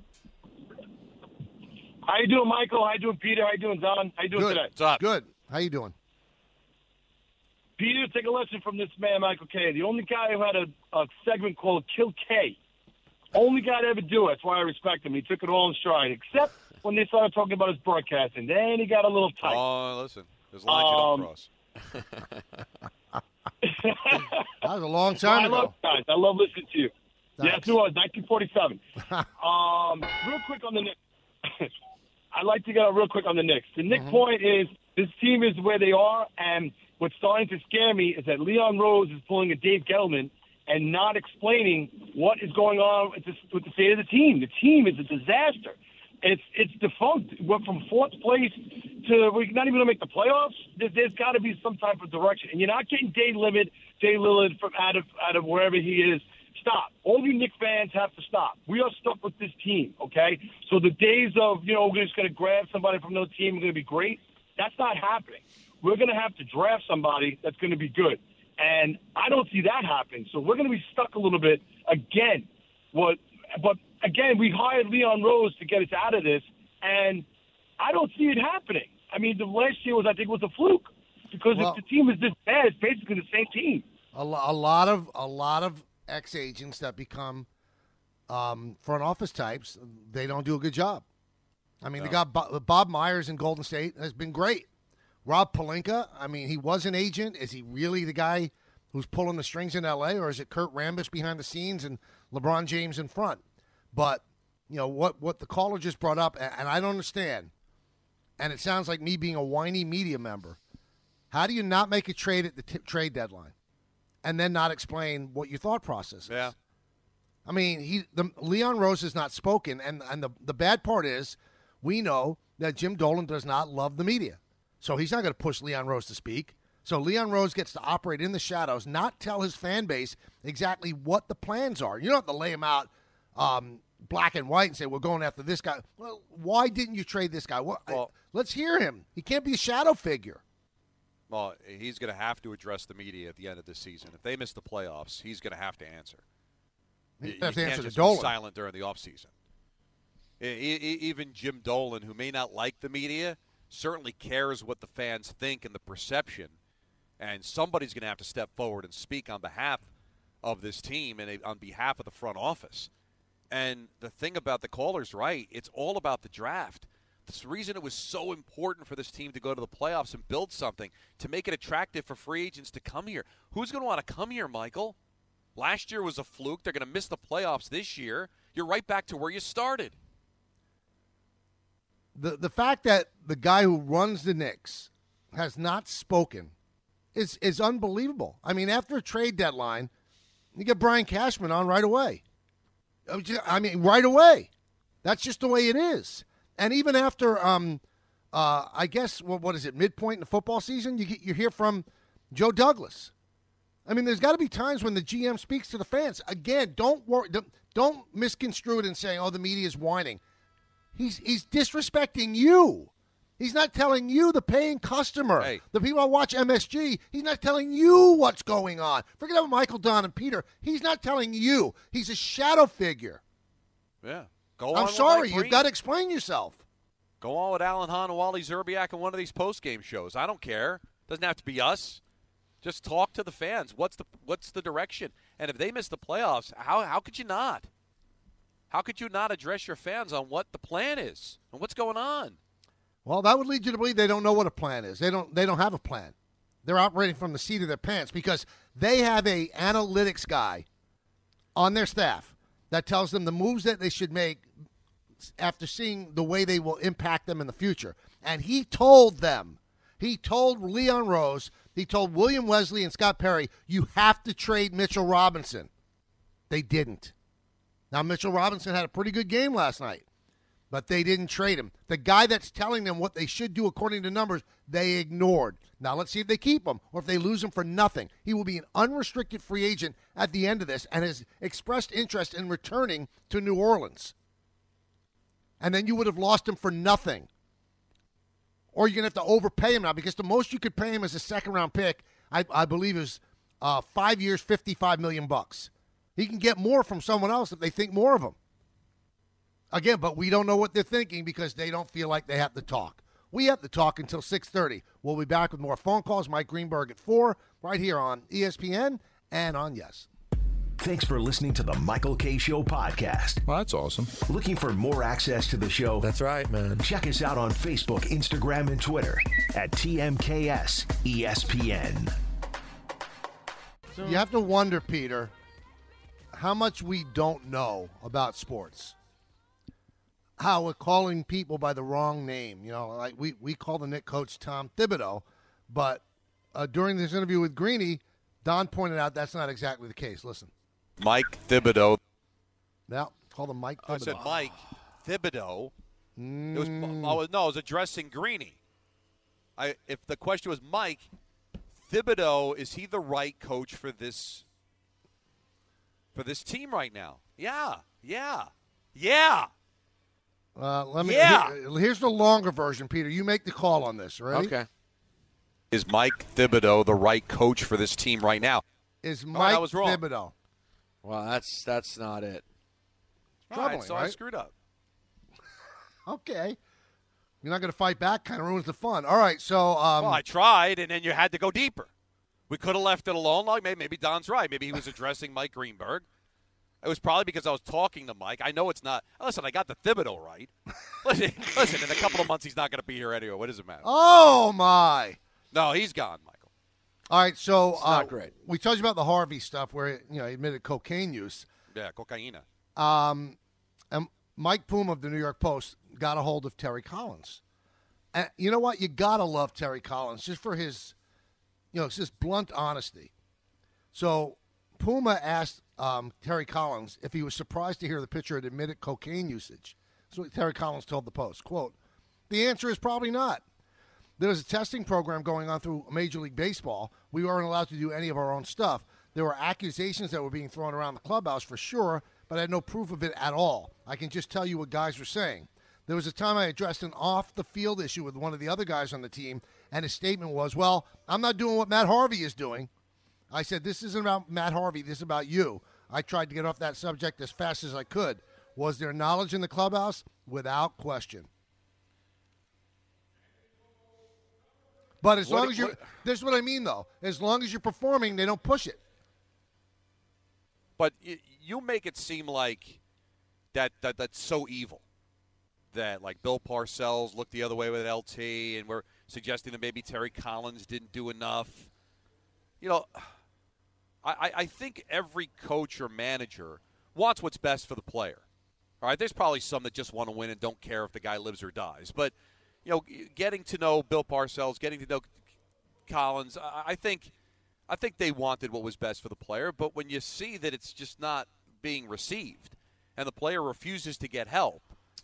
How you doing, Michael? How you doing, Peter? How you doing, Don? How you doing Good. today? What's up? Good. How you doing? Peter, take a lesson from this man, Michael Kay. The only guy who had a, a segment called Kill K. Only guy to ever do it. That's why I respect him. He took it all in stride, except when they started talking about his broadcasting. Then he got a little tight. Oh, listen. There's lines um, you don't cross. That was a long time well, I ago. love guys. I love listening to you. Thanks. Yes, it was, nineteen forty-seven. um, real quick on the Knicks. I'd like to go real quick on the Knicks. The Knicks' mm-hmm. point is this team is where they are, and what's starting to scare me is that Leon Rose is pulling a Dave Gettleman and not explaining what is going on with the, with the state of the team. The team is a disaster. It's it's defunct. We're from fourth place to we're not even going to make the playoffs. There, there's got to be some type of direction. And you're not getting Dave Lillard, Dave Lillard from out of out of wherever he is. Stop. All you Knicks fans have to stop. We are stuck with this team, okay? So the days of, you know, we're just going to grab somebody from another team and going to be great, that's not happening. We're going to have to draft somebody that's going to be good. And I don't see that happening. So we're going to be stuck a little bit again. What? But, again, we hired Leon Rose to get us out of this, and I don't see it happening. I mean, the last year was, I think, was a fluke because well, if the team is this bad, it's basically the same team. A, lo- a lot of a lot of ex-agents that become um, front office types, they don't do a good job. I mean, no. they got Bo- Bob Myers in Golden State has been great. Rob Pelinka, I mean, he was an agent. Is he really the guy who's pulling the strings in L A, or is it Kurt Rambis behind the scenes and LeBron James in front? But, you know, what, what the caller just brought up, and I don't understand, and it sounds like me being a whiny media member, how do you not make a trade at the t- trade deadline and then not explain what your thought process is? Yeah. I mean, he the Leon Rose has not spoken, and, and the, the bad part is we know that Jim Dolan does not love the media. So he's not going to push Leon Rose to speak. So Leon Rose gets to operate in the shadows, not tell his fan base exactly what the plans are. You don't have to lay him out um, black and white and say, we're going after this guy. Well, why didn't you trade this guy? Well, well, let's hear him. He can't be a shadow figure. Well, he's going to have to address the media at the end of the season. If they miss the playoffs, he's going to have to answer. You, you have to can't answer just to Dolan. Be silent during the offseason. Even Jim Dolan, who may not like the media, certainly cares what the fans think and the perception, and somebody's going to have to step forward and speak on behalf of this team and on behalf of the front office. And the thing about the caller's right, it's all about the draft. That's the reason it was so important for this team to go to the playoffs and build something to make it attractive for free agents to come here. Who's going to want to come here, Michael? Last year was a fluke. They're going to miss the playoffs this year. You're right back to where you started. The the fact that the guy who runs the Knicks has not spoken is is unbelievable. I mean, after a trade deadline, you get Brian Cashman on right away. I mean, right away. That's just the way it is. And even after, um, uh, I guess, what, what is it, midpoint in the football season, you, get, you hear from Joe Douglas. I mean, there's got to be times when the G M speaks to the fans. Again, don't worry, don't, don't misconstrue it and say, oh, the media is whining. He's he's disrespecting you. He's not telling you, the paying customer, hey. the people that watch M S G. He's not telling you what's going on. Forget about Michael, Don, and Peter. He's not telling you. He's a shadow figure. Yeah. Go I'm on sorry. with Mike You've got to explain yourself. Go on with Alan Hahn and Wally Zerbiak in one of these post-game shows. I don't care. Doesn't have to be us. Just talk to the fans. What's the what's the direction? And if they miss the playoffs, how how could you not? How could you not address your fans on what the plan is and what's going on? Well, that would lead you to believe they don't know what a plan is. They don't they don't have a plan. They're operating from the seat of their pants because they have a analytics guy on their staff that tells them the moves that they should make after seeing the way they will impact them in the future. And he told them, he told Leon Rose, he told William Wesley and Scott Perry, you have to trade Mitchell Robinson. They didn't. Now, Mitchell Robinson had a pretty good game last night, but they didn't trade him. The guy that's telling them what they should do according to numbers, they ignored. Now, let's see if they keep him or if they lose him for nothing. He will be an unrestricted free agent at the end of this and has expressed interest in returning to New Orleans. And then you would have lost him for nothing. Or you're going to have to overpay him now because the most you could pay him as a second-round pick, I, I believe, is uh, five years, fifty-five million bucks. He can get more from someone else if they think more of him. Again, but we don't know what they're thinking because they don't feel like they have to talk. We have to talk until six thirty. We'll be back with more phone calls. Mike Greenberg at four, right here on E S P N and on Yes. Thanks for listening to the Michael K. Show podcast. Well, that's awesome. Looking for more access to the show? That's right, man. Check us out on Facebook, Instagram, and Twitter at T M K S E S P N. You have to wonder, Peter, how much we don't know about sports. How we're calling people by the wrong name. You know, like we, we call the Knicks coach Tom Thibodeau, but uh, during this interview with Greeny, Don pointed out that's not exactly the case. Listen. Mike Thibodeau. Yeah, call him Mike Thibodeau. I said Mike Thibodeau. Mm. It was, I was, no, I was addressing Greeny. I, if the question was Mike Thibodeau, is he the right coach for this for this team right now? Yeah, yeah, yeah. Uh, let me. Yeah. Here, here's the longer version, Peter. You make the call on this, right? Okay. Is Mike Thibodeau the right coach for this team right now? Is Mike right, I was wrong. Thibodeau? Well, that's that's not it. Troubling, right, so right? I screwed up. Okay. You're not going to fight back? Kind of ruins the fun. All right, so. Um, Well, I tried, and then you had to go deeper. We could have left it alone. Like maybe, maybe Don's right. Maybe he was addressing Mike Greenberg. It was probably because I was talking to Mike. I know it's not. Listen, I got the Thibodeau right. Listen, listen, in a couple of months, he's not going to be here anyway. What does it matter? Oh, my. No, he's gone, Michael. All right, so It's uh, not great. we told you about the Harvey stuff where you know he admitted cocaine use. Yeah, cocaine. Um, and Mike Puma of the New York Post got a hold of Terry Collins. And you know what? You got to love Terry Collins just for his, you know, it's just blunt honesty. So Puma asked um, Terry Collins if he was surprised to hear the pitcher had admitted cocaine usage. That's what Terry Collins told the Post. Quote, the answer is probably not. There was a testing program going on through Major League Baseball. We weren't allowed to do any of our own stuff. There were accusations that were being thrown around the clubhouse for sure, but I had no proof of it at all. I can just tell you what guys were saying. There was a time I addressed an off-the-field issue with one of the other guys on the team, and his statement was, well, I'm not doing what Matt Harvey is doing. I said, this isn't about Matt Harvey. This is about you. I tried to get off that subject as fast as I could. Was there knowledge in the clubhouse? Without question. But as What long do- as you're what- – this is what I mean, though. As long as you're performing, they don't push it. But y- you make it seem like that, that that's so evil. That, like, Bill Parcells looked the other way with L T, and we're suggesting that maybe Terry Collins didn't do enough. You know, I, I think every coach or manager wants what's best for the player. All right, there's probably some that just want to win and don't care if the guy lives or dies. But, you know, getting to know Bill Parcells, getting to know Collins, I, I think I think they wanted what was best for the player. But when you see that it's just not being received and the player refuses to get help,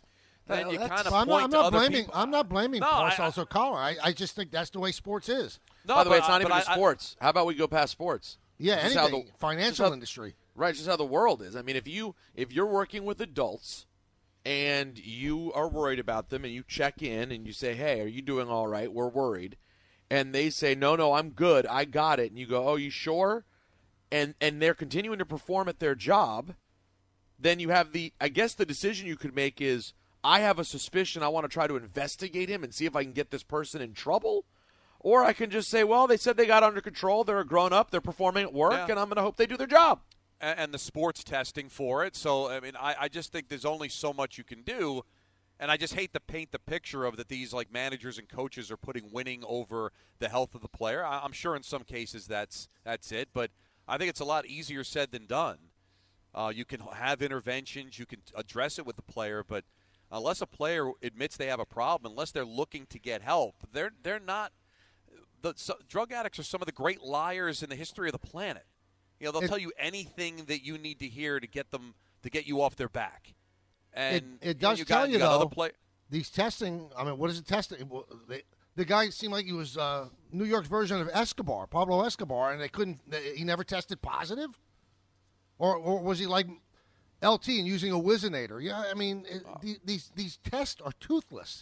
then you kind of I'm point not, I'm to not other blaming. people. I'm not blaming No, I- Parcells or Collar. I, I just think that's the way sports is. No, By the way, but it's I- not even but just I- I- sports. How about we go past sports? Yeah, It's just how anything. the- financial just how- industry. Right, it's just how the world is. I mean, if you if you're working with adults and you are worried about them and you check in and you say, "Hey, are you doing all right? We're worried." And they say, "No, no, I'm good. I got it." And you go, "Oh, you sure?" And and they're continuing to perform at their job, then you have the I guess the decision you could make is, I have a suspicion, I want to try to investigate him and see if I can get this person in trouble. Or I can just say, well, they said they got under control, they're a grown-up, they're performing at work, Yeah. and I'm going to hope they do their job. and, and the sports testing for it. So, I mean, I, I just think there's only so much you can do. And I just hate to paint the picture of that these, like, managers and coaches are putting winning over the health of the player. I, I'm sure in some cases that's that's it. But I think it's a lot easier said than done. Uh, you can have interventions. You can address it with the player. But unless a player admits they have a problem, unless they're looking to get help, they're they're not – the so, drug addicts are some of the great liars in the history of the planet. You know, they'll It- tell you anything that you need to hear to get them to get you off their back. And It, it you know, does you tell got, you, got though, other play- these testing, I mean, what is it testing? Well, they, the guy seemed like he was uh, New York's version of Escobar, Pablo Escobar, and they couldn't, they, he never tested positive? Or, or was he like L T and using a Whizzinator? Yeah, I mean, it, the- these, these tests are toothless.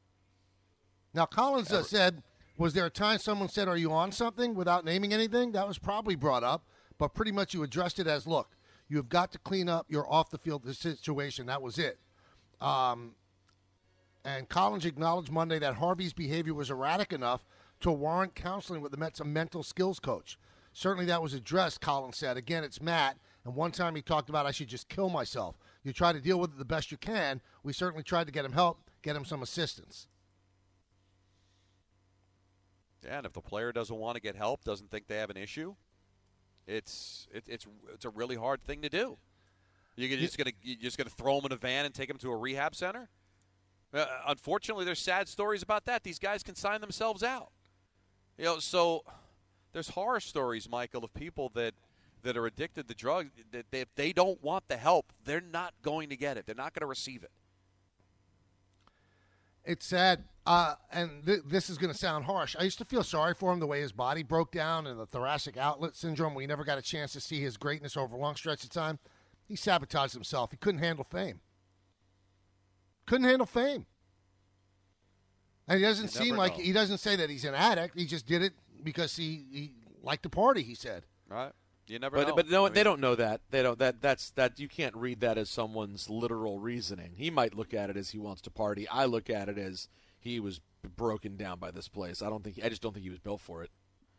Now, Collins uh, said, was there a time someone said, are you on something, without naming anything? That was probably brought up, but pretty much you addressed it as, look, you have got to clean up your off-the-field situation. That was it. Um, and Collins acknowledged Monday that Harvey's behavior was erratic enough to warrant counseling with the Mets' mental skills coach. Certainly that was addressed, Collins said. Again, it's Matt, and one time he talked about I should just kill myself. You try to deal with it the best you can. We certainly tried to get him help, get him some assistance. Yeah, and if the player doesn't want to get help, doesn't think they have an issue, it's it, it's it's a really hard thing to do. You're just gonna you're just gonna throw them in a van and take them to a rehab center. Uh, unfortunately, there's sad stories about that. These guys can sign themselves out. You know, so there's horror stories, Michael, of people that that are addicted to drugs. That they, if they don't want the help, they're not going to get it. They're not going to receive it. It's sad, uh, and th- this is going to sound harsh. I used to feel sorry for him the way his body broke down and the thoracic outlet syndrome. We never got a chance to see his greatness over a long stretch of time. He sabotaged himself. He couldn't handle fame. Couldn't handle fame. And he doesn't You seem never like know. he doesn't say that he's an addict. He just did it because he, he liked to party, he said. Right? You never But know. but no, I mean, they don't know that. They don't. That that's that. You can't read that as someone's literal reasoning. He might look at it as he wants to party. I look at it as he was broken down by this place. I don't think. I just don't think he was built for it.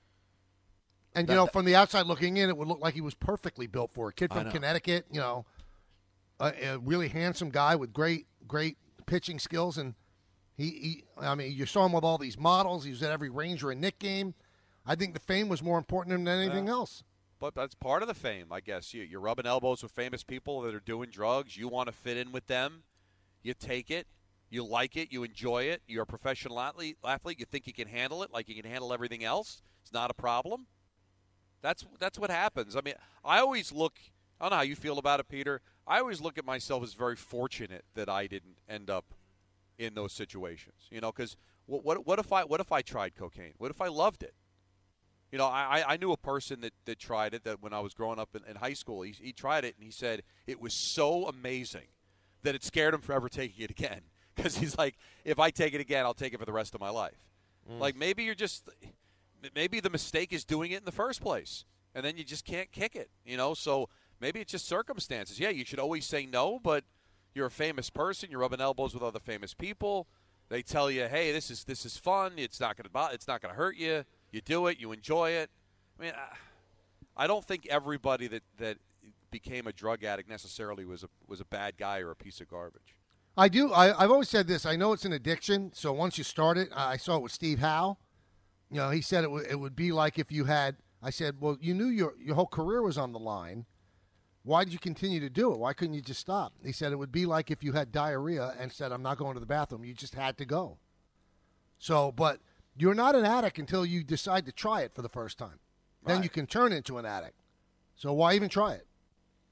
And, That- you know, that- from the outside looking in, it would look like he was perfectly built for it. Kid I from know. Connecticut, you know, a, a really handsome guy with great, great pitching skills. And he, he, I mean, you saw him with all these models. He was at every Ranger and Nick game. I think the fame was more important to him than anything Yeah. else. But that's part of the fame, I guess. You, you're rubbing elbows with famous people that are doing drugs. You want to fit in with them. You take it. You like it. You enjoy it. You're a professional athlete. athlete. You think you can handle it like you can handle everything else. It's not a problem. That's that's what happens. I mean, I always look – I don't know how you feel about it, Peter. I always look at myself as very fortunate that I didn't end up in those situations. You know, because what, what, what, if I, what if I tried cocaine? What if I loved it? You know, I, I knew a person that, that tried it that when I was growing up in, in high school. He, he tried it, and he said it was so amazing that it scared him from ever taking it again. Because he's like, if I take it again, I'll take it for the rest of my life. Mm. Like, maybe you're just – maybe the mistake is doing it in the first place, and then you just can't kick it, you know? So maybe it's just circumstances. Yeah, you should always say no, but you're a famous person. You're rubbing elbows with other famous people. They tell you, hey, this is this is fun. It's not going to it's not going to hurt you. You do it. You enjoy it. I mean, I, I don't think everybody that, that became a drug addict necessarily was a was a bad guy or a piece of garbage. I do. I, I've always said this. I know it's an addiction, so once you start it, I saw it with Steve Howe. You know, he said it, w- it would be like if you had – I said, well, you knew your your whole career was on the line. Why did you continue to do it? Why couldn't you just stop? He said it would be like if you had diarrhea and said, I'm not going to the bathroom. You just had to go. So, but – you're not an addict until you decide to try it for the first time. Then Right. you can turn into an addict. So why even try it? But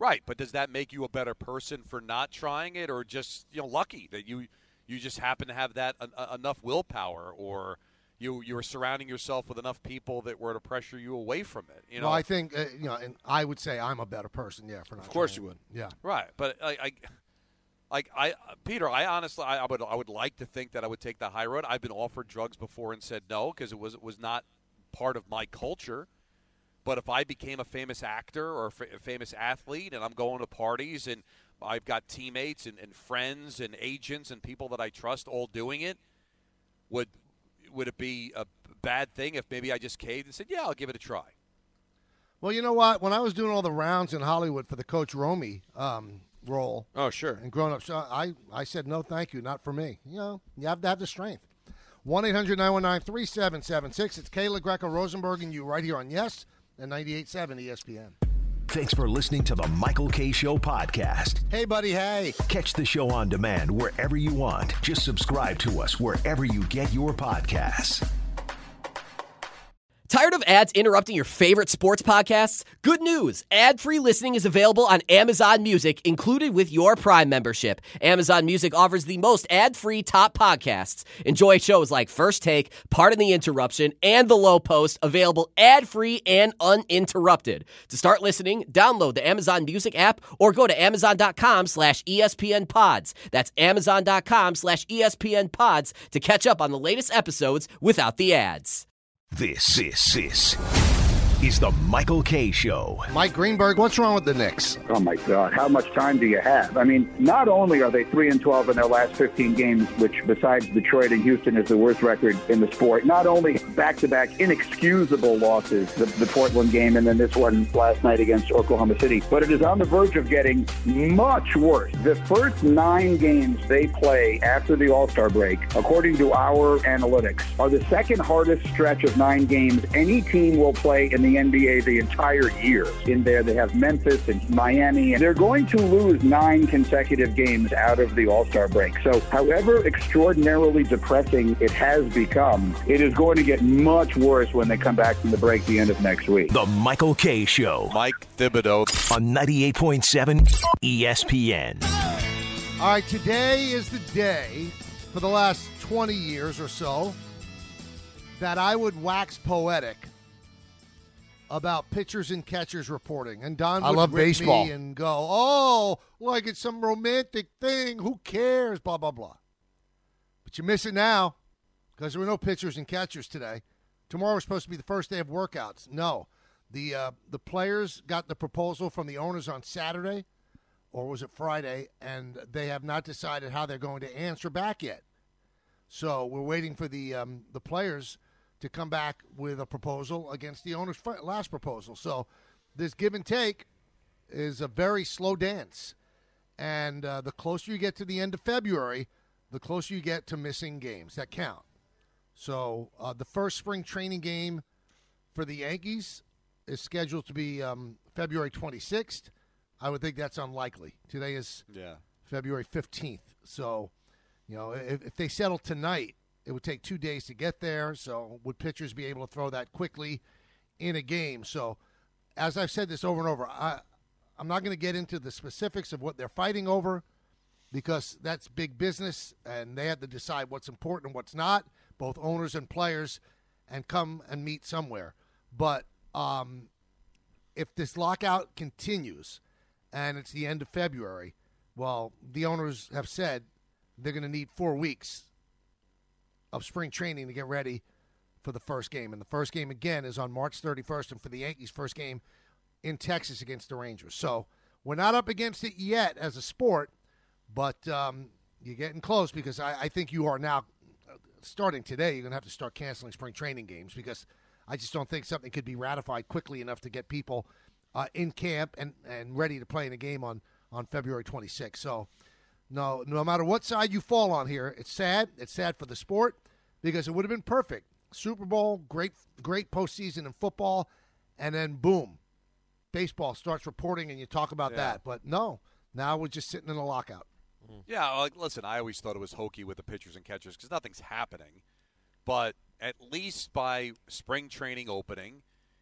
Right, but does that make you a better person for not trying it, or just you know lucky that you you just happen to have that uh, enough willpower, or you you were surrounding yourself with enough people that were to pressure you away from it? You know, well, I think uh, you know, and I would say I'm a better person, yeah, for not. Of course trying. you would. Yeah, right, but I. I Like I, Peter, I honestly, I, I would, I would like to think that I would take the high road. I've been offered drugs before and said no because it was, it was not part of my culture. But if I became a famous actor or a, f- a famous athlete, and I'm going to parties, and I've got teammates and, and friends and agents and people that I trust all doing it, would, would it be a bad thing if maybe I just caved and said, yeah, I'll give it a try? Well, you know what? When I was doing all the rounds in Hollywood for the Coach Romy um, role, oh sure, and growing up, so I I said no, thank you, not for me. You know, you have to have the strength. One eight hundred nine one nine three seven seven six. It's Kayla Greco Rosenberg and you right here on Yes and ninety-eight point seven E S P N. Thanks for listening to the Michael K. Show podcast. Hey, buddy, hey. Catch the show on demand wherever you want. Just subscribe to us wherever you get your podcasts. Tired of ads interrupting your favorite sports podcasts? Good news! Ad-free listening is available on Amazon Music, included with your Prime membership. Amazon Music offers the most ad-free top podcasts. Enjoy shows like First Take, Pardon the Interruption, and The Low Post, available ad-free and uninterrupted. To start listening, download the Amazon Music app or go to amazon.com slash ESPN pods. That's amazon.com slash ESPN pods to catch up on the latest episodes without the ads. This, this, this is the Michael K. Show. Mike Greenberg, what's wrong with the Knicks? Oh, my God. How much time do you have? I mean, not only are they three and twelve in their last fifteen games, which besides Detroit and Houston is the worst record in the sport, not only back-to-back inexcusable losses, the, the Portland game and then this one last night against Oklahoma City, but it is on the verge of getting much worse. The first nine games they play after the All-Star break, according to our analytics, are the second hardest stretch of nine games any team will play in the N B A the entire year. In there, they have Memphis and Miami, and they're going to lose nine consecutive games out of the All-Star break. So however extraordinarily depressing it has become, it is going to get much worse when they come back from the break the end of next week. The Michael K. Show. Mike Thibodeau on ninety-eight point seven E S P N. All right, today is the day for the last twenty years or so that I would wax poetic about pitchers and catchers reporting. And Don would I love rip baseball. me and go, oh, like it's some romantic thing. Who cares? Blah, blah, blah. But you miss it now because there were no pitchers and catchers today. Tomorrow was supposed to be the first day of workouts. No. The, uh, the players got the proposal from the owners on Saturday, or was it Friday, and they have not decided how they're going to answer back yet. So we're waiting for the um, the players to come back with a proposal against the owner's last proposal. So this give and take is a very slow dance. And uh, the closer you get to the end of February, the closer you get to missing games that count. So uh, the first spring training game for the Yankees is scheduled to be um, February twenty-sixth. I would think that's unlikely. Today is yeah. February fifteenth. So, you know, if, if they settle tonight, it would take two days to get there, so would pitchers be able to throw that quickly in a game? So, as I've said this over and over, I, I'm not going to get into the specifics of what they're fighting over because that's big business, and they have to decide what's important and what's not, both owners and players, and come and meet somewhere. But um, if this lockout continues and it's the end of February, well, the owners have said they're going to need four weeks of spring training to get ready for the first game. And the first game, again, is on March thirty-first. And for the Yankees, first game in Texas against the Rangers. So we're not up against it yet as a sport, but um, you're getting close because I, I think you are now, starting today, you're going to have to start canceling spring training games because I just don't think something could be ratified quickly enough to get people uh, in camp and, and ready to play in a game on, on February twenty-sixth. So No, no matter what side you fall on here, it's sad. It's sad for the sport because it would have been perfect. Super Bowl, great, great postseason in football, and then boom, baseball starts reporting, and you talk about yeah. that. But no, now we're just sitting in a lockout. Yeah, like listen, I always thought it was hokey with the pitchers and catchers because nothing's happening. But at least by spring training opening,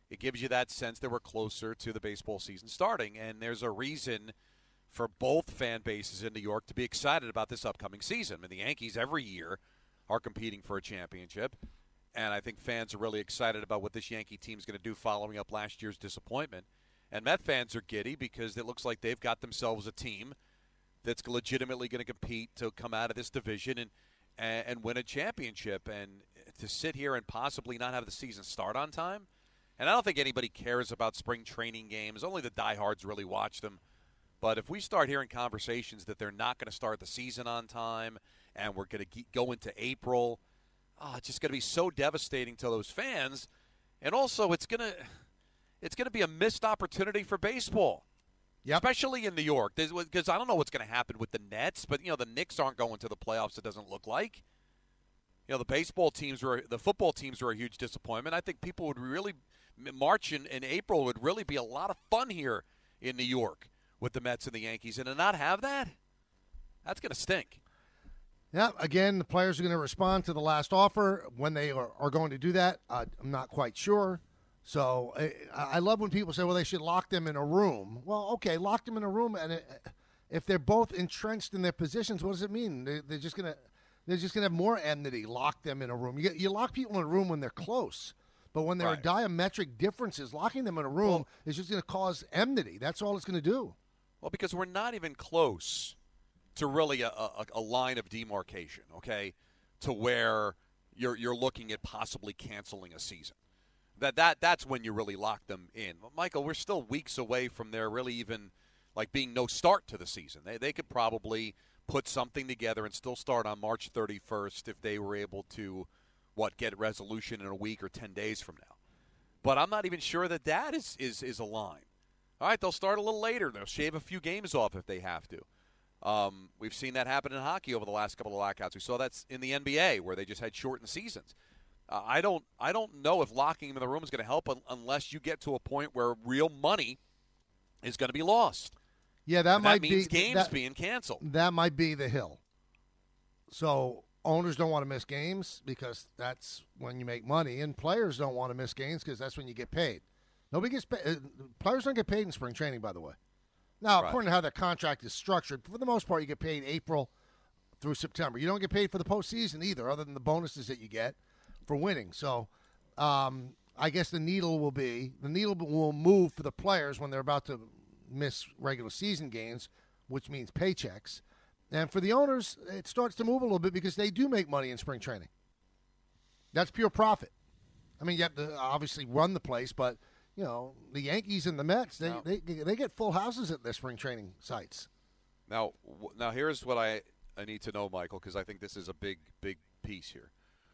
it gives you that sense that we're closer to the baseball season starting. And there's a reason for both fan bases in New York to be excited about this upcoming season. I mean, the Yankees every year are competing for a championship, and I think fans are really excited about what this Yankee team is going to do following up last year's disappointment. And Met fans are giddy because it looks like they've got themselves a team that's legitimately going to compete to come out of this division and, and and win a championship. And to sit here and possibly not have the season start on time, and I don't think anybody cares about spring training games. Only the diehards really watch them. But if we start hearing conversations that they're not going to start the season on time and we're going to go into April, oh, it's just going to be so devastating to those fans. And also, it's going to it's going to be a missed opportunity for baseball, yep. Especially in New York. Because I don't know what's going to happen with the Nets, but you know the Knicks aren't going to the playoffs. It doesn't look like. You know the baseball teams were the football teams were a huge disappointment. I think people would really March and, and April would really be a lot of fun here in New York with the Mets and the Yankees, and to not have that, that's going to stink. Yeah, again, the players are going to respond to the last offer. When they are, are going to do that, uh, I'm not quite sure. So I, I love when people say, well, they should lock them in a room. Well, okay, lock them in a room, and it, if they're both entrenched in their positions, what does it mean? They, they're just going to they're just going to have more enmity. Lock them in a room. You, get, you lock people in a room when they're close. But when there right. are diametric differences, locking them in a room well, is just going to cause enmity. That's all it's going to do. Well, because we're not even close to really a, a, a line of demarcation, okay, to where you're you're looking at possibly canceling a season. That that that's when you really lock them in. Well, Michael, we're still weeks away from there really even like being no start to the season. They they could probably put something together and still start on March thirty-first if they were able to, what, get resolution in a week or ten days from now. But I'm not even sure that that is is, is a line. All right, they'll start a little later. They'll shave a few games off if they have to. Um, we've seen that happen in hockey over the last couple of lockouts. We saw that in the N B A where they just had shortened seasons. Uh, I don't I don't know if locking them in the room is going to help un- unless you get to a point where real money is going to be lost. Yeah, that and might that means be games that, being canceled. That might be the hill. So owners don't want to miss games because that's when you make money, and players don't want to miss games because that's when you get paid. Nobody gets paid. Players don't get paid in spring training, by the way. Now, right. according to how their contract is structured, for the most part, you get paid April through September. You don't get paid for the postseason either, other than the bonuses that you get for winning. So, um, I guess the needle will be the needle will move for the players when they're about to miss regular season games, which means paychecks. And for the owners, it starts to move a little bit because they do make money in spring training. That's pure profit. I mean, you have to obviously run the place, but you know, the Yankees and the Mets, they, now, they they get full houses at their spring training sites. Now, now here's what I, I need to know, Michael, because I think this is a big, big piece here.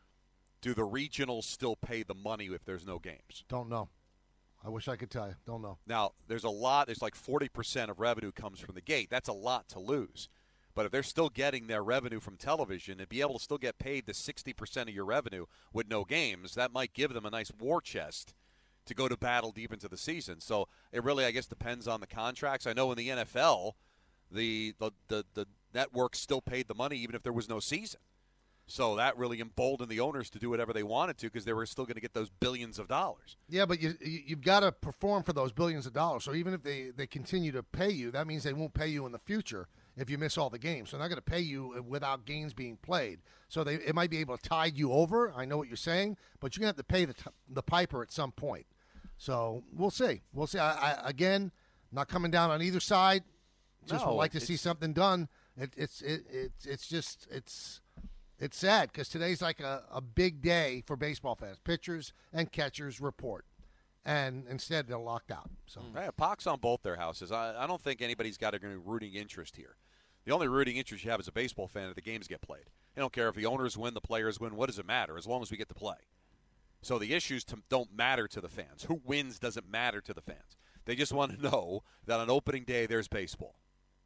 Do the regionals still pay the money if there's no games? Don't know. I wish I could tell you. Don't know. Now, there's a lot. There's like forty percent of revenue comes from the gate. That's a lot to lose. But if they're still getting their revenue from television and be able to still get paid the sixty percent of your revenue with no games, that might give them a nice war chest to go to battle deep into the season. So it really, I guess, depends on the contracts. I know in the N F L, the the, the, the network still paid the money even if there was no season. So that really emboldened the owners to do whatever they wanted to because they were still going to get those billions of dollars. Yeah, but you, you've got to perform for those billions of dollars. So even if they, they continue to pay you, that means they won't pay you in the future if you miss all the games. So they're not going to pay you without games being played. So they it might be able to tide you over. I know what you're saying, but you're going to have to pay the, t- the piper at some point. So we'll see. We'll see. I, I, again, not coming down on either side. Just no, would like to see something done. It, it's it, it's it's just it's it's sad because today's like a, a big day for baseball fans. Pitchers and catchers report, and instead they're locked out. So yeah, pox on both their houses. I, I don't think anybody's got a rooting interest here. The only rooting interest you have as a baseball fan is the games get played. You don't care if the owners win, the players win. What does it matter as long as we get to play? So the issues to, don't matter to the fans. Who wins doesn't matter to the fans. They just want to know that on opening day there's baseball.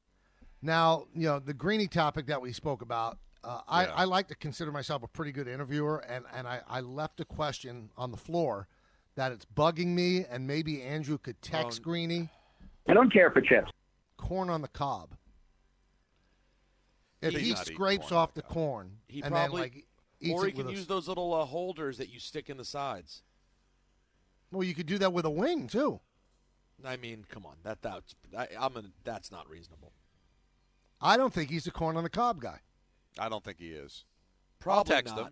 Now, you know, the Greeny topic that we spoke about, uh, I, yeah. I like to consider myself a pretty good interviewer, and, and I, I left a question on the floor that it's bugging me, and maybe Andrew could text um, Greeny. I don't care for chips. Corn on the cob. If He's he not scrapes off the corn, he and probably, then, like, eats or he it with can a, use those little uh, holders that you stick in the sides. Well, you could do that with a wing too. I mean, come on, that that's I, I'm gonna, that's not reasonable. I don't think he's a corn on the cob guy. I don't think he is. Probably I'll text not. him.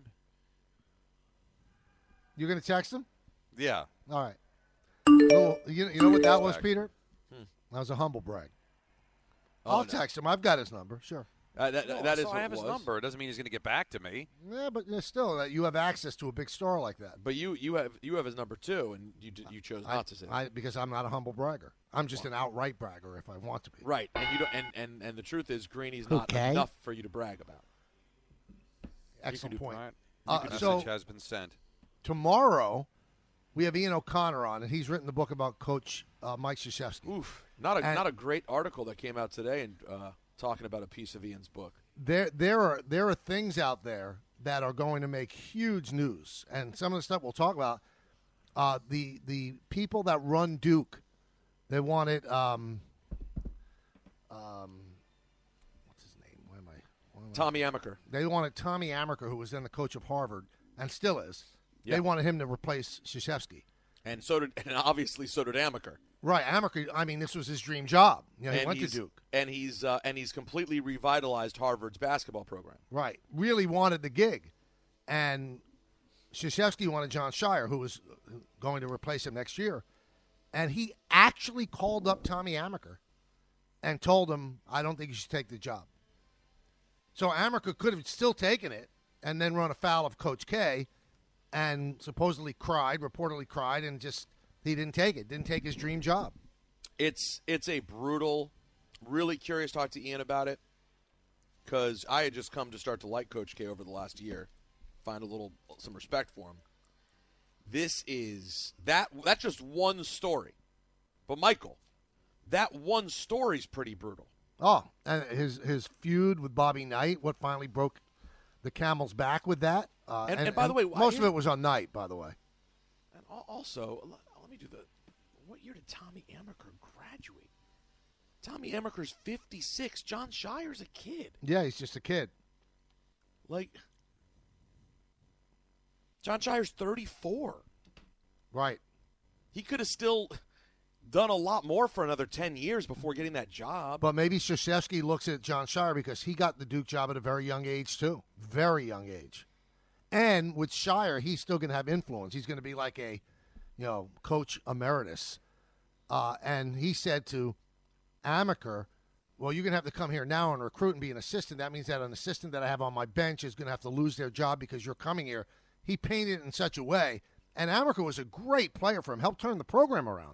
You're going to text him? Yeah. All right. Little, you, you know what that was, Back. Peter? Hmm. That was a humble brag. Oh, I'll no. text him. I've got his number. Sure. Uh, that Well, that is so what I have it his was. number. It doesn't mean he's going to get back to me. Yeah, but uh, still, uh, you have access to a big star like that. But you you have you have his number too, and you d- you chose I, not to say. I, because I'm not a humble bragger. I'm just an outright bragger if I want to be. Right, and you don't. And, and, and the truth is, Greeny's not Okay. enough for you to brag about. Excellent do- point. All right. Uh, The so message has been sent. tomorrow, we have Ian O'Connor on, and he's written the book about Coach uh, Mike Krzyzewski. Oof, not a And- not a great article that came out today, and uh, talking about a piece of Ian's book. There, there are there are things out there that are going to make huge news, and some of the stuff we'll talk about. Uh, the the people that run Duke, they wanted um, um, what's his name? Why am I? Why am I- Tommy Amaker. They wanted Tommy Amaker, who was then the coach of Harvard and still is. Yeah. They wanted him to replace Krzyzewski. And so did, and obviously so did Amaker. Right, Amaker. I mean, this was his dream job. You know, he and went to he's, Duke. and he's uh, and he's completely revitalized Harvard's basketball program. Right, really wanted the gig, and Krzyzewski wanted John Shire, who was going to replace him next year, and he actually called up Tommy Amaker and told him, "I don't think you should take the job." So Amaker could have still taken it and then run afoul of Coach K, and supposedly cried, reportedly cried, and just he didn't take it. Didn't take his dream job. It's it's a brutal. Really curious to talk to Ian about it, because I had just come to start to like Coach K over the last year, find a little some respect for him. This is that that's just one story, but Michael, that one story's pretty brutal. Oh, and his his feud with Bobby Knight, what finally broke the camel's back with that. Uh, And- and by the way, most I- of it was on Knight, by the way. And al- also, l- let me do the. What year did Tommy Amaker graduate? Tommy Amaker's fifty-six. John Shire's a kid. Yeah, he's just a kid. Like, John Shire's thirty-four. Right. He could have still done a lot more for another ten years before getting that job. But maybe Krzyzewski looks at John Shire because he got the Duke job at a very young age, too. Very young age. And with Shire, he's still going to have influence. He's going to be like a, you know, coach emeritus. Uh, and he said to Amaker, well, you're going to have to come here now and recruit and be an assistant. That means that an assistant that I have on my bench is going to have to lose their job because you're coming here. He painted it in such a way. And Amaker was a great player for him, helped turn the program around.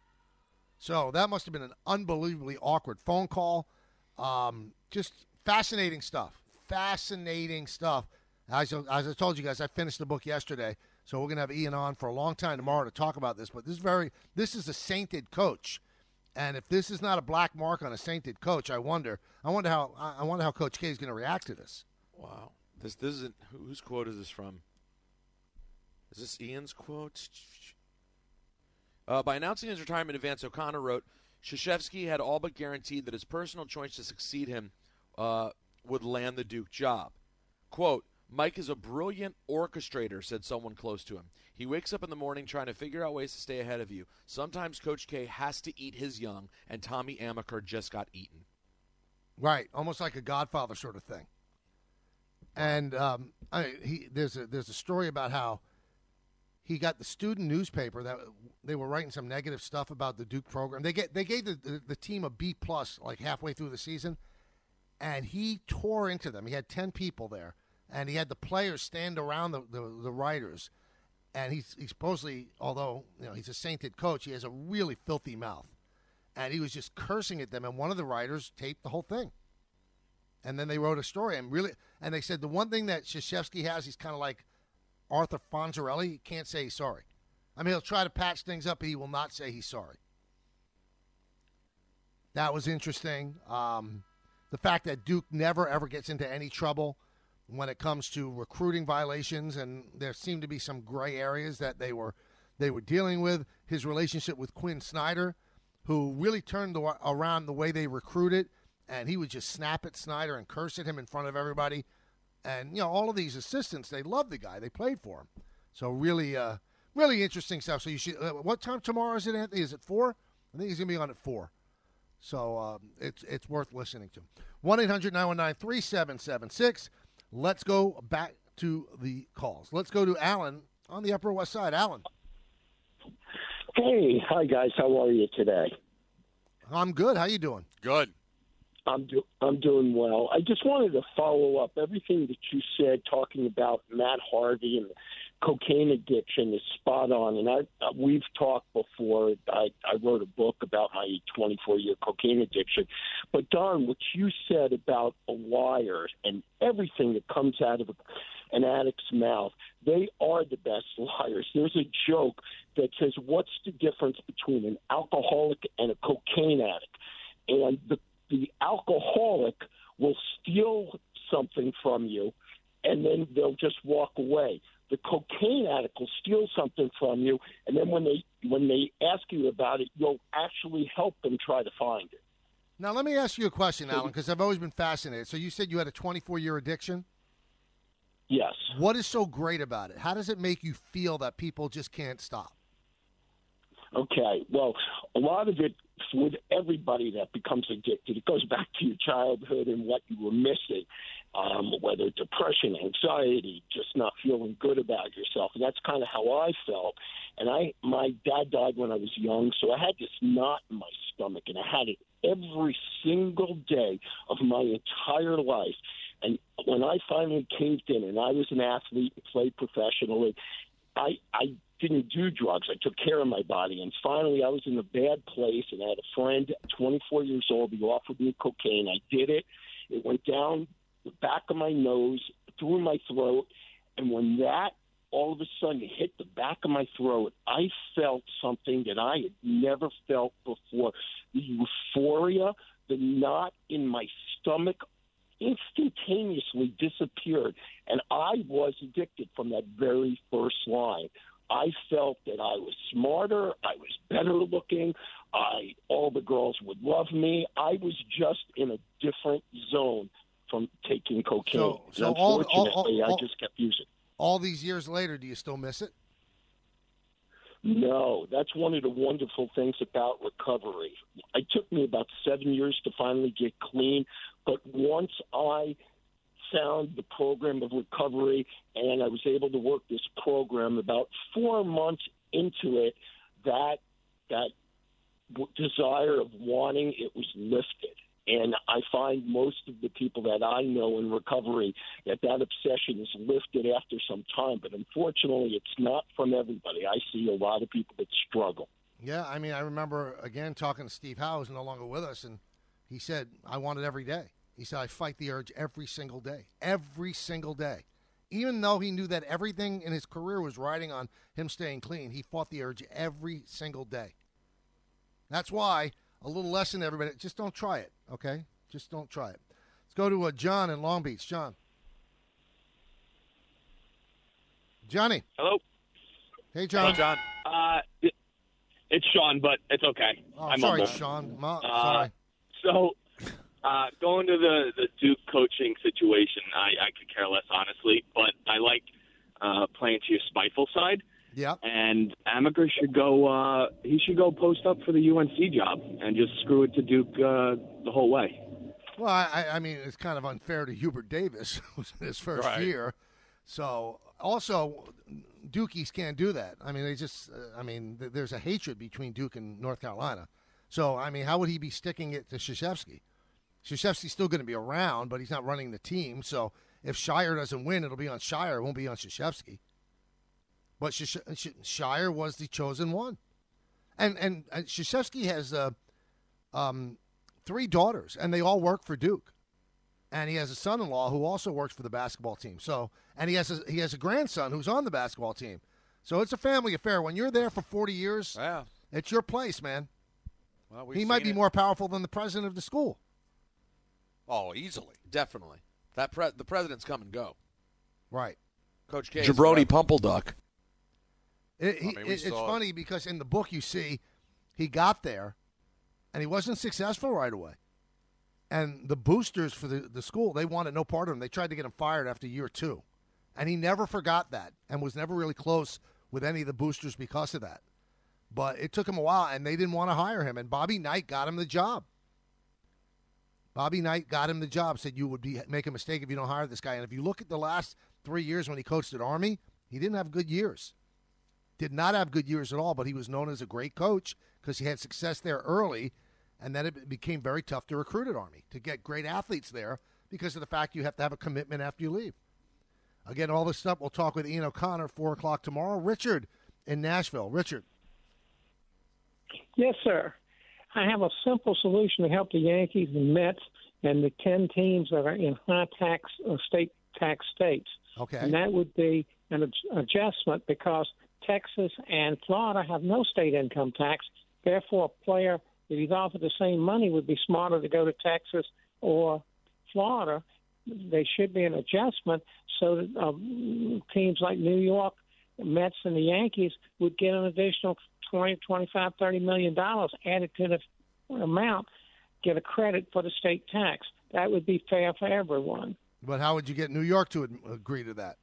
So that must have been an unbelievably awkward phone call. Um, just fascinating stuff. Fascinating stuff. As, as I told you guys, I finished the book yesterday, so we're going to have Ian on for a long time tomorrow to talk about this. But this is very, this is a sainted coach, and if this is not a black mark on a sainted coach, I wonder, I wonder how, I wonder how Coach K is going to react to this. Wow. This this isn't whose quote is this from? Is this Ian's quote? Uh, by announcing his retirement in advance, O'Connor wrote, Krzyzewski had all but guaranteed that his personal choice to succeed him uh, would land the Duke job. Quote, Mike is a brilliant orchestrator, said someone close to him. He wakes up in the morning trying to figure out ways to stay ahead of you. Sometimes Coach K has to eat his young, and Tommy Amaker just got eaten. Right, almost like a Godfather sort of thing. And um, I, he, there's a there's a story about how he got the student newspaper that they were writing some negative stuff about the Duke program. They get they gave the, the, the team a B plus like halfway through the season, and he tore into them. He had ten people there, and he had the players stand around the, the, the writers. And he's, he's supposedly, although you know he's a sainted coach, he has a really filthy mouth, and he was just cursing at them. And one of the writers taped the whole thing, and then they wrote a story. And really, and they said the one thing that Krzyzewski has, he's kind of like Arthur Fonzarelli, he can't say he's sorry. I mean, he'll try to patch things up, but he will not say he's sorry. That was interesting. Um, the fact that Duke never, ever gets into any trouble when it comes to recruiting violations, and there seemed to be some gray areas that they were they were dealing with. His relationship with Quinn Snyder, who really turned the, around the way they recruited, and he would just snap at Snyder and curse at him in front of everybody. And, you know, all of these assistants, they loved the guy. They played for him. So really, uh, Really interesting stuff. So you should. Uh, what time tomorrow is it, Anthony? Is it four? I think he's going to be on at four. So um, it's it's worth listening to. one eight hundred nine one nine three seven seven six. Let's go back to the calls. Let's go to Alan on the Upper West Side. Alan. Hey, hi guys. How are you today? I'm good. How you doing? Good. I'm do- I'm doing well. I just wanted to follow up everything that you said, talking about Matt Harvey and cocaine addiction is spot on. And I uh, we've talked before. I, I wrote a book about my twenty-four year cocaine addiction. But Don, what you said about a liar and everything that comes out of a, an addict's mouth, they are the best liars. There's a joke that says, "What's the difference between an alcoholic and a cocaine addict?" And the the alcoholic will steal something from you, and then they'll just walk away. The cocaine addict will steal something from you, and then when they when they ask you about it, you'll actually help them try to find it. Now, let me ask you a question, Alan, because I've always been fascinated. So you said you had a twenty-four year addiction? Yes. What is so great about it? How does it make you feel that people just can't stop? Okay, well, a lot of it, with everybody that becomes addicted, it goes back to your childhood and what you were missing, um, whether depression, anxiety, just not feeling good about yourself. And that's kind of how I felt. And I, my dad died when I was young, so I had this knot in my stomach, and I had it every single day of my entire life. And when I finally caved in, and I was an athlete and played professionally, I, I didn't do drugs. I took care of my body. And finally, I was in a bad place, and I had a friend, twenty-four years old, who offered me cocaine. I did it. It went down the back of my nose, through my throat. And when that all of a sudden hit the back of my throat, I felt something that I had never felt before. The euphoria, the knot in my stomach instantaneously disappeared. And I was addicted from that very first line. I felt that I was smarter, I was better looking, I all the girls would love me. I was just in a different zone from taking cocaine. So, so and all, unfortunately, all, all, I just kept using it. All these years later, do you still miss it? No, that's one of the wonderful things about recovery. It took me about seven years to finally get clean, but once I found the program of recovery and I was able to work this program, about four months into it, that that desire of wanting it was lifted. And I find most of the people that I know in recovery that that obsession is lifted after some time. But unfortunately, it's not from everybody. I see a lot of people that struggle. Yeah, I mean, I remember, again, talking to Steve Howe, who's no longer with us, and he said, I want it every day. He said, I fight the urge every single day, every single day. Even though he knew that everything in his career was riding on him staying clean, he fought the urge every single day. That's why, a little lesson to everybody, just don't try it, okay? Just don't try it. Let's go to uh, John in Long Beach. John. Johnny. Hello. Hey, John. Hello, John. Uh, it, it's Sean, but it's okay. Oh, I'm sorry, humble. Sean. Ma- Uh, sorry. So, uh, going to the, the Duke coaching situation, I, I could care less, honestly, but I like uh, playing to your spiteful side. Yeah. And Amaker should go. Uh, he should go post up for the U N C job and just screw it to Duke uh, the whole way. Well, I, I mean, it's kind of unfair to Hubert Davis, who's in his first Right. year. So, also, Dukies can't do that. I mean, they just. Uh, I mean, th- there's a hatred between Duke and North Carolina. So, I mean, how would he be sticking it to Krzyzewski? Krzyzewski's still going to be around, but he's not running the team. So, if Shire doesn't win, it'll be on Shire. It won't be on Krzyzewski. But Shire was the chosen one. And and, and Krzyzewski has uh, um, three daughters, and they all work for Duke. And he has a son-in-law who also works for the basketball team. So, and he has a, he has a grandson who's on the basketball team. So it's a family affair. When you're there for forty years, yeah. It's your place, man. Well, we've he might be seen it. more powerful than the president of the school. Oh, easily. Definitely. That pre- the presidents come and go. Right. Coach K. is Jabroni forever. Pumpleduck. It, he, I mean, we it, it's saw it. funny because in the book you see he got there and he wasn't successful right away. And the boosters for the, the school, they wanted no part of him. They tried to get him fired after year two. And he never forgot that and was never really close with any of the boosters because of that. But it took him a while, and they didn't want to hire him. And Bobby Knight got him the job. Bobby Knight got him the job, said you would be make a mistake if you don't hire this guy. And if you look at the last three years when he coached at Army, he didn't have good years. Did not have good years at all, but he was known as a great coach because he had success there early, and then it became very tough to recruit at Army, to get great athletes there because of the fact you have to have a commitment after you leave. Again, all this stuff, we'll talk with Ian O'Connor, four o'clock tomorrow. Richard in Nashville. Richard. Yes, sir. I have a simple solution to help the Yankees and Mets and the ten teams that are in high tax uh, state tax states. Okay. And that would be an ad- adjustment because Texas and Florida have no state income tax. Therefore, a player, if he's offered the same money, would be smarter to go to Texas or Florida. There should be an adjustment so that um, teams like New York, Mets, and the Yankees would get an additional twenty, twenty-five, thirty million dollars added to the amount, get a credit for the state tax. That would be fair for everyone. But how would you get New York to agree to that?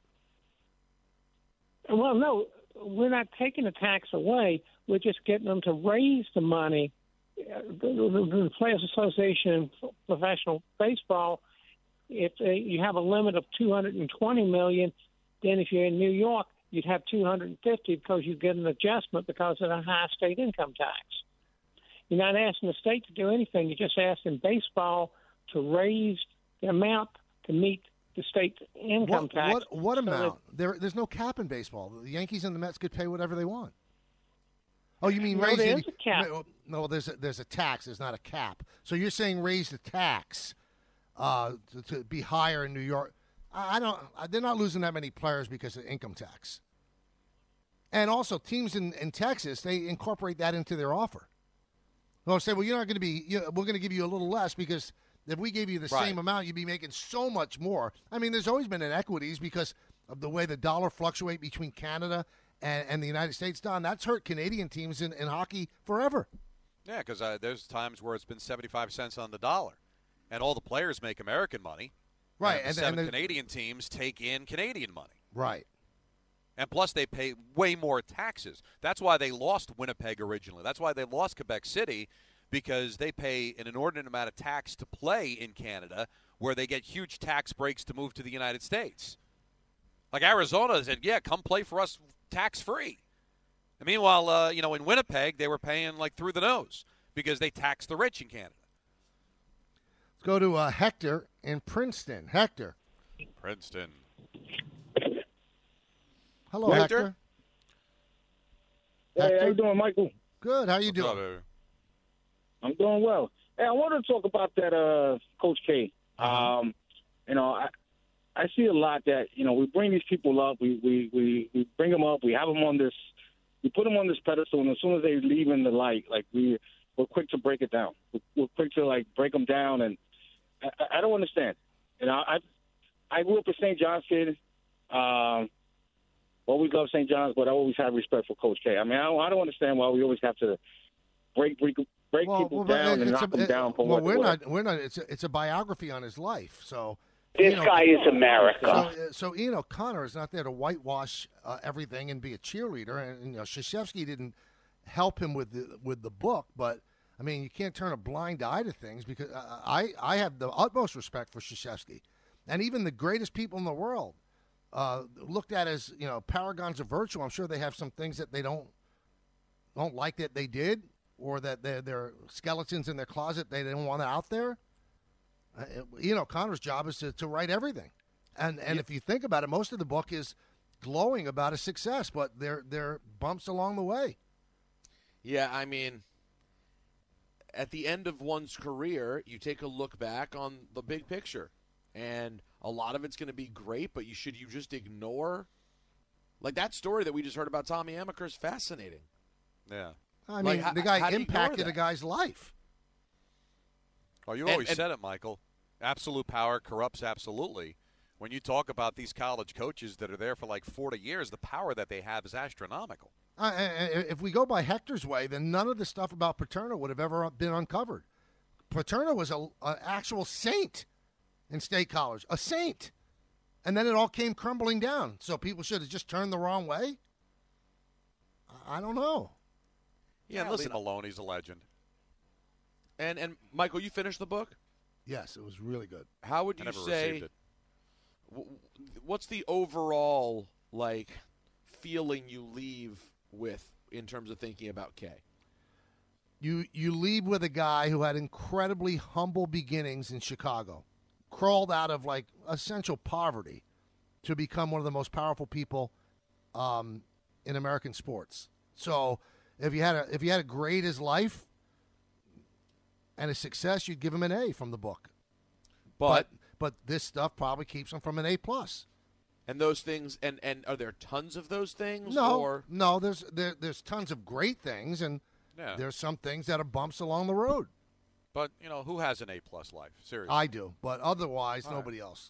Well, no, we're not taking the tax away. We're just getting them to raise the money. The, the, the Players Association in professional baseball, if they, you have a limit of two hundred twenty million dollars, then if you're in New York, you'd have two hundred fifty because you get an adjustment because of the high state income tax. You're not asking the state to do anything. You're just asking baseball to raise the amount to meet the state income What, tax. what, what so amount? There, there's no cap in baseball. The Yankees and the Mets could pay whatever they want. Oh, you mean No, raise there the, is a cap. No, there's a, there's a tax. There's not a cap. So you're saying raise the tax uh, to, to be higher in New York. I, I don't. I, they're not losing that many players because of income tax. And also, teams in, in Texas, they incorporate that into their offer. They'll say, well, you're not going to be, you know, we're going to give you a little less because if we gave you the Right. same amount, you'd be making so much more. I mean, there's always been inequities because of the way the dollar fluctuate between Canada and, and the United States. Don, that's hurt Canadian teams in, in hockey forever. Yeah, because uh, there's times where it's been seventy-five cents on the dollar, and all the players make American money. Right, And, the and- seven and the- Canadian teams take in Canadian money. Right. And plus, they pay way more taxes. That's why they lost Winnipeg originally. That's why they lost Quebec City, because they pay an inordinate amount of tax to play in Canada, where they get huge tax breaks to move to the United States. Like Arizona said, yeah, come play for us tax-free. And meanwhile, uh, you know, in Winnipeg, they were paying like through the nose because they tax the rich in Canada. Let's go to uh, Hector in Princeton. Hector. Princeton. Hello, Hector. Hector. Hey, how you doing, Michael? Good. How you What's doing? up, baby? I'm doing well. Hey, I wanted to talk about that, uh, Coach K. Um, you know, I I see a lot that you know we bring these people up, we we we, we bring them up, we have them on this, we put them on this pedestal, and as soon as they leave in the light, like we we're quick to break it down. We're, we're quick to like break them down, and I, I don't understand. You know, I I grew up a Saint John's kid. Um, always loved Saint John's, but I always had respect for Coach K. I mean, I don't, I don't understand why we always have to break break, break Well, people well, down and it's knock a- them down for well, what we're what- not. We're not. It's a, it's a biography on his life. So This you know, guy is America. So, uh, so Ian O'Connor is not there to whitewash uh, everything and be a cheerleader. And you know, Krzyzewski didn't help him with the with the book, but I mean, you can't turn a blind eye to things because uh, I I have the utmost respect for Krzyzewski, and even the greatest people in the world. Uh, looked at as you know paragons of virtue. I'm sure they have some things that they don't don't like that they did, or that they're, they're skeletons in their closet they don't want out there. Uh, Ian O'Connor's job is to, to write everything, and and if you think about it, most of the book is glowing about his success, but there there are bumps along the way. Yeah, I mean, at the end of one's career, you take a look back on the big picture, and a lot of it's going to be great, but you should you just ignore, like that story that we just heard about Tommy Amaker is fascinating. Yeah. I Like, mean, how- the guy how do you ignore impacted that? a guy's life. Oh, you And- always and- said it, Michael. Absolute power corrupts absolutely. When you talk about these college coaches that are there for like forty years, the power that they have is astronomical. Uh, if we go by Hector's way, then none of the stuff about Paterno would have ever been uncovered. Paterno was a, an actual saint in State College, a saint. And then it all came crumbling down. So people should have just turned the wrong way? I don't know. Yeah, yeah listen, Lee Maloney's a legend. And and Michael, you finished the book? Yes, it was really good. How would I you never say? received it. w- What's the overall like feeling you leave with in terms of thinking about Kay? You you leave with a guy who had incredibly humble beginnings in Chicago, crawled out of like essential poverty to become one of the most powerful people um, in American sports. So if you had a if you had a grade his life and a success, you'd give him an A from the book. But but, but this stuff probably keeps him from an A plus. And those things, and, and are there tons of those things? No, or? no. There's there, there's tons of great things, and Yeah. there's some things that are bumps along the road. But, you know, who has an A-plus life? Seriously. I do, but otherwise, All right. nobody else.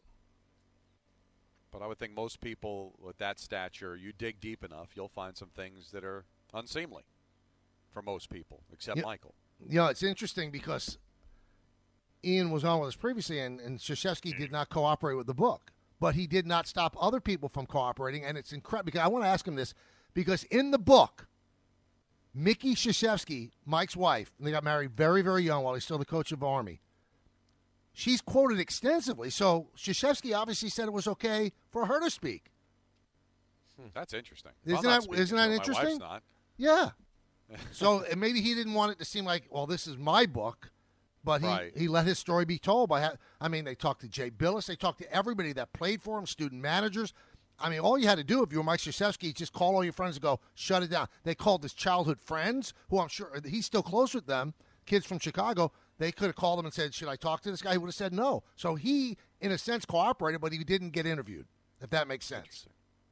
But I would think most people with that stature, you dig deep enough, you'll find some things that are unseemly for most people, except Yeah. Michael. You know, it's interesting because Ian was on with us previously, and, and Krzyzewski did not cooperate with the book. But he did not stop other people from cooperating, and it's incredible. Because I want to ask him this, because in the book, Mickey Krzyzewski, Mike's wife, and they got married very, very young while he's still the coach of Army. She's quoted extensively, so Krzyzewski obviously said it was okay for her to speak. That's interesting. Isn't I'm not that speaking, isn't that so my interesting? wife's not. Yeah. So and maybe he didn't want it to seem like, well, this is my book, but he, Right. he let his story be told by. Ha- I mean, they talked to Jay Billis, they talked to everybody that played for him, student managers. I mean, all you had to do if you were Mike Krzyzewski, just call all your friends and go, shut it down. They called his childhood friends, who I'm sure he's still close with them, kids from Chicago. They could have called him and said, should I talk to this guy? He would have said no. So he, in a sense, cooperated, but he didn't get interviewed, if that makes sense.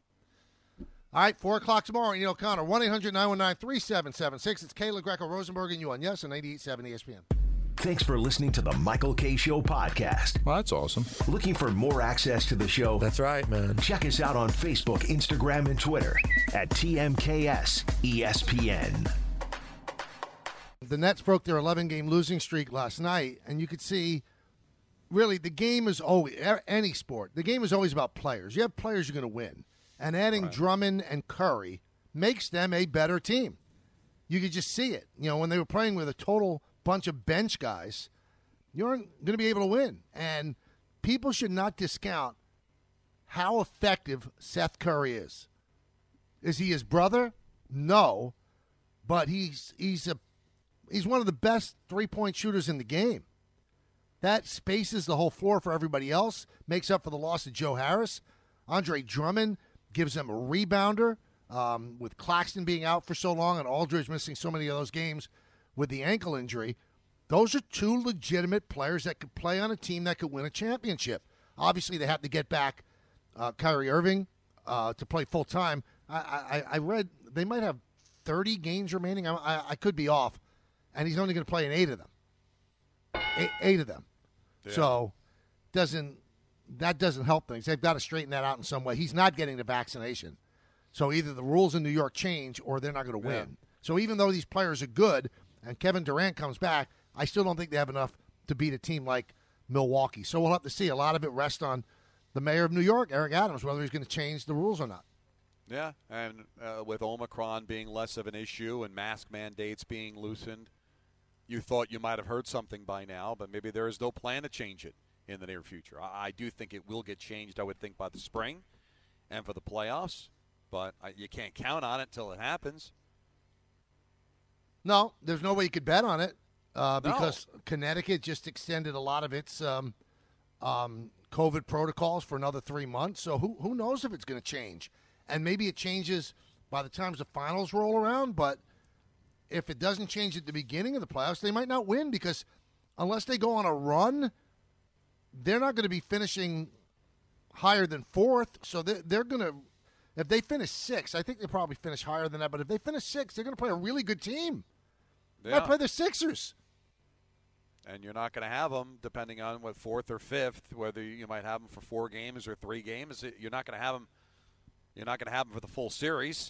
All right, four o'clock tomorrow, Ian O'Connor, one eight hundred nine one nine three seven seven six. It's Kayla Greco Rosenberg and you on Yes on ninety-eight point seven E S P N. Thanks for listening to the Michael K. Show podcast. Well, that's awesome. Looking for more access to the show? That's right, man. Check us out on Facebook, Instagram, and Twitter at T M K S E S P N. The Nets broke their eleven-game losing streak last night, and you could see, really, the game is always, any sport, the game is always about players. You have players you're going to win. And adding Right. Drummond and Curry makes them a better team. You could just see it. You know, when they were playing with a total bunch of bench guys, you aren't going to be able to win. And people should not discount how effective Seth Curry is. Is he his brother? No. But he's he's a he's one of the best three-point shooters in the game. That spaces the whole floor for everybody else, makes up for the loss of Joe Harris. Andre Drummond gives them a rebounder, um, with Claxton being out for so long and Aldridge missing so many of those games with the ankle injury. Those are two legitimate players that could play on a team that could win a championship. Obviously, they have to get back uh, Kyrie Irving uh, to play full-time. I, I, I read they might have thirty games remaining. I, I, I could be off, and he's only going to play in eight of them. Eight, eight of them. Yeah. So doesn't that doesn't help things. They've got to straighten that out in some way. He's not getting the vaccination. So either the rules in New York change or they're not going to win. Yeah. So even though these players are good and Kevin Durant comes back, I still don't think they have enough to beat a team like Milwaukee. So we'll have to see. A lot of it rests on the mayor of New York, Eric Adams, whether he's going to change the rules or not. Yeah, and uh, with Omicron being less of an issue and mask mandates being loosened, you thought you might have heard something by now, but maybe there is no plan to change it in the near future. I, I do think it will get changed, I would think, by the spring and for the playoffs, but I, you can't count on it until it happens. No, there's no way you could bet on it uh, No. because Connecticut just extended a lot of its um, um, COVID protocols for another three months. So who who knows if it's going to change? And maybe it changes by the time the finals roll around. But if it doesn't change at the beginning of the playoffs, they might not win because unless they go on a run, they're not going to be finishing higher than fourth. So they're, they're going to, if they finish sixth, I think they probably finish higher than that. But if they finish sixth, they're going to play a really good team. They Yeah. might play the Sixers. And you're not going to have them, depending on what fourth or fifth, whether you might have them for four games or three games. You're not going to have them. You're not going to have them for the full series.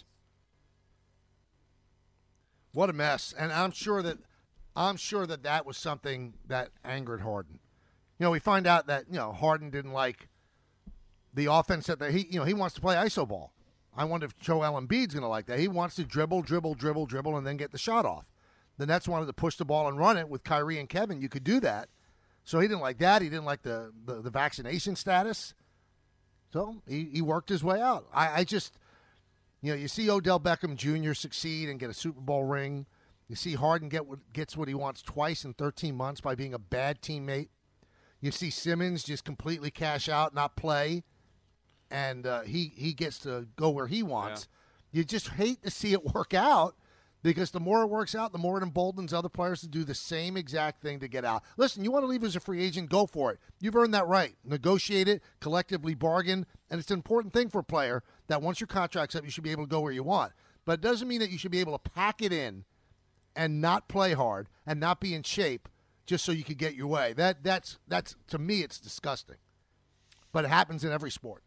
What a mess! And I'm sure that I'm sure that that was something that angered Harden. You know, we find out that you know Harden didn't like the offense that they, he you know he wants to play iso ball. I wonder if Joel Embiid's going to like that. He wants to dribble, dribble, dribble, dribble, and then get the shot off. The Nets wanted to push the ball and run it with Kyrie and Kevin. You could do that. So he didn't like that. He didn't like the, the, the vaccination status. So he, he worked his way out. I, I just, you know, you see Odell Beckham Junior succeed and get a Super Bowl ring. You see Harden get what, gets what he wants twice in thirteen months by being a bad teammate. You see Simmons just completely cash out, not play, and uh, he, he gets to go where he wants. Yeah. You just hate to see it work out because the more it works out, the more it emboldens other players to do the same exact thing to get out. Listen, you want to leave as a free agent, go for it. You've earned that right. Negotiate it, collectively bargain, and it's an important thing for a player that once your contract's up, you should be able to go where you want. But it doesn't mean that you should be able to pack it in and not play hard and not be in shape just so you could get your way. That that's that's to me, it's disgusting. But it happens in every sport.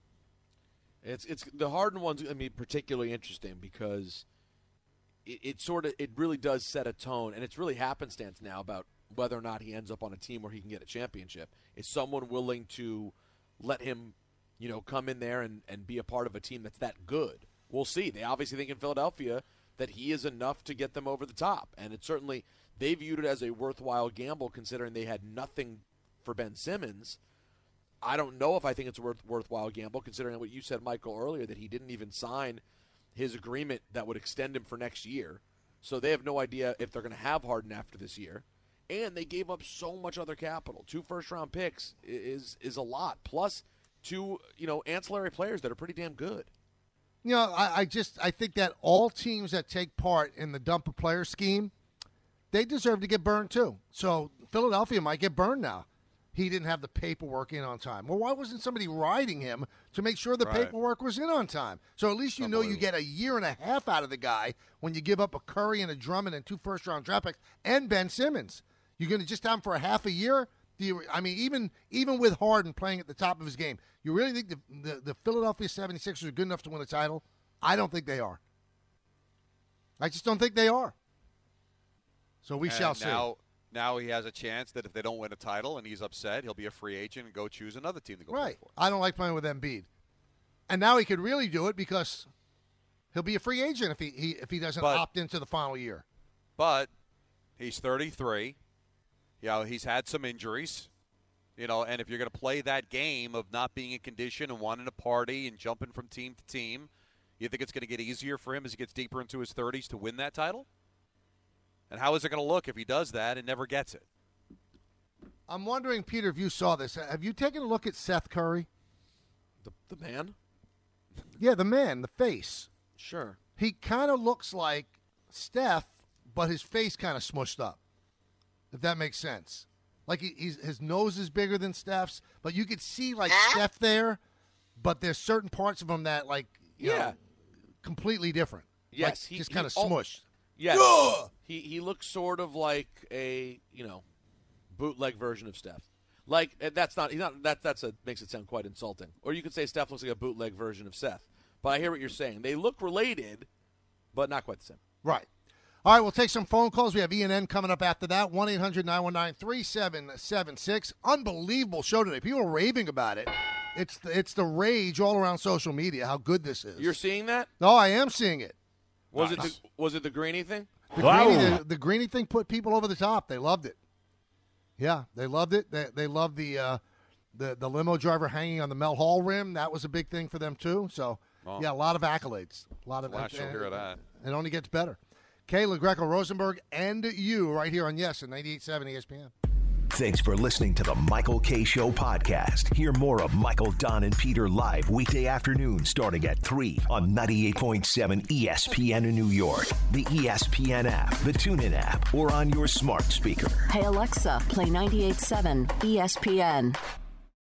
It's it's the Harden one's I mean particularly interesting because it, it sort of it really does set a tone, and it's really happenstance now about whether or not he ends up on a team where he can get a championship. Is someone willing to let him, you know, come in there and, and be a part of a team that's that good? We'll see. They obviously think in Philadelphia that he is enough to get them over the top, and it's certainly they viewed it as a worthwhile gamble considering they had nothing for Ben Simmons. I don't know if I think it's a worth, worthwhile gamble considering what you said, Michael, earlier, that he didn't even sign his agreement that would extend him for next year. So they have no idea if they're going to have Harden after this year. And they gave up so much other capital. Two first-round picks is is a lot, plus two, you know, ancillary players that are pretty damn good. You know, I, I just I think that all teams that take part in the dump a player scheme, they deserve to get burned too. So Philadelphia might get burned now. He didn't have the paperwork in on time. Well, why wasn't somebody riding him to make sure the right. paperwork was in on time? So at least you know you get a year and a half out of the guy when you give up a Curry and a Drummond and two first-round draft picks and Ben Simmons. You're going to just have him for a half a year? Do you, I mean, even even with Harden playing at the top of his game, you really think the, the, the Philadelphia seventy-sixers are good enough to win a title? I don't think they are. I just don't think they are. So we and shall see. Now, now he has a chance that if they don't win a title and he's upset, he'll be a free agent and go choose another team to go right. play for. I don't like playing with Embiid. And now he could really do it because he'll be a free agent if he, he if he doesn't but, opt into the final year. But he's thirty-three. You know, he's had some injuries. You know, and if you're going to play that game of not being in condition and wanting to party and jumping from team to team, you think it's going to get easier for him as he gets deeper into his thirties to win that title? And how is it going to look if he does that and never gets it? I'm wondering, Peter, if you saw this. Have you taken a look at Seth Curry? The, the man? Yeah, the man, the face. Sure. He kind of looks like Steph, but his face kind of smushed up, if that makes sense. Like he, he's, his nose is bigger than Steph's, but you could see like Steph there, but there's certain parts of him that like you yeah. know, completely different. Yes, like, he just kind of he, smushed. Yes, Ugh! he he looks sort of like a you know bootleg version of Steph. Like that's not he's not that that's a makes it sound quite insulting. Or you could say Steph looks like a bootleg version of Seth. But I hear what you're saying. They look related, but not quite the same. Right. All right, we'll take some phone calls. We have E and N coming up after that. one eight hundred nine one nine three seven seven six. Unbelievable show today. People are raving about it. It's the, it's the rage all around social media how good this is. You're seeing that? No, I am seeing it. Was nice. it the, was it the Greeny thing? The, wow. Greeny, the, the Greeny thing put people over the top. They loved it. Yeah, they loved it. They they loved the uh, the the limo driver hanging on the Mel Hall rim. That was a big thing for them too. So well, yeah, a lot of accolades. A lot of. Well, I shall hear that. It only gets better. Kayla Greco Rosenberg and you right here on Yes and ninety-eight point seven E S P N. Thanks for listening to the Michael K. Show podcast. Hear more of Michael, Don, and Peter live weekday afternoon starting at three on ninety-eight point seven E S P N in New York, the E S P N app, the TuneIn app, or on your smart speaker. Hey, Alexa, play ninety-eight point seven E S P N.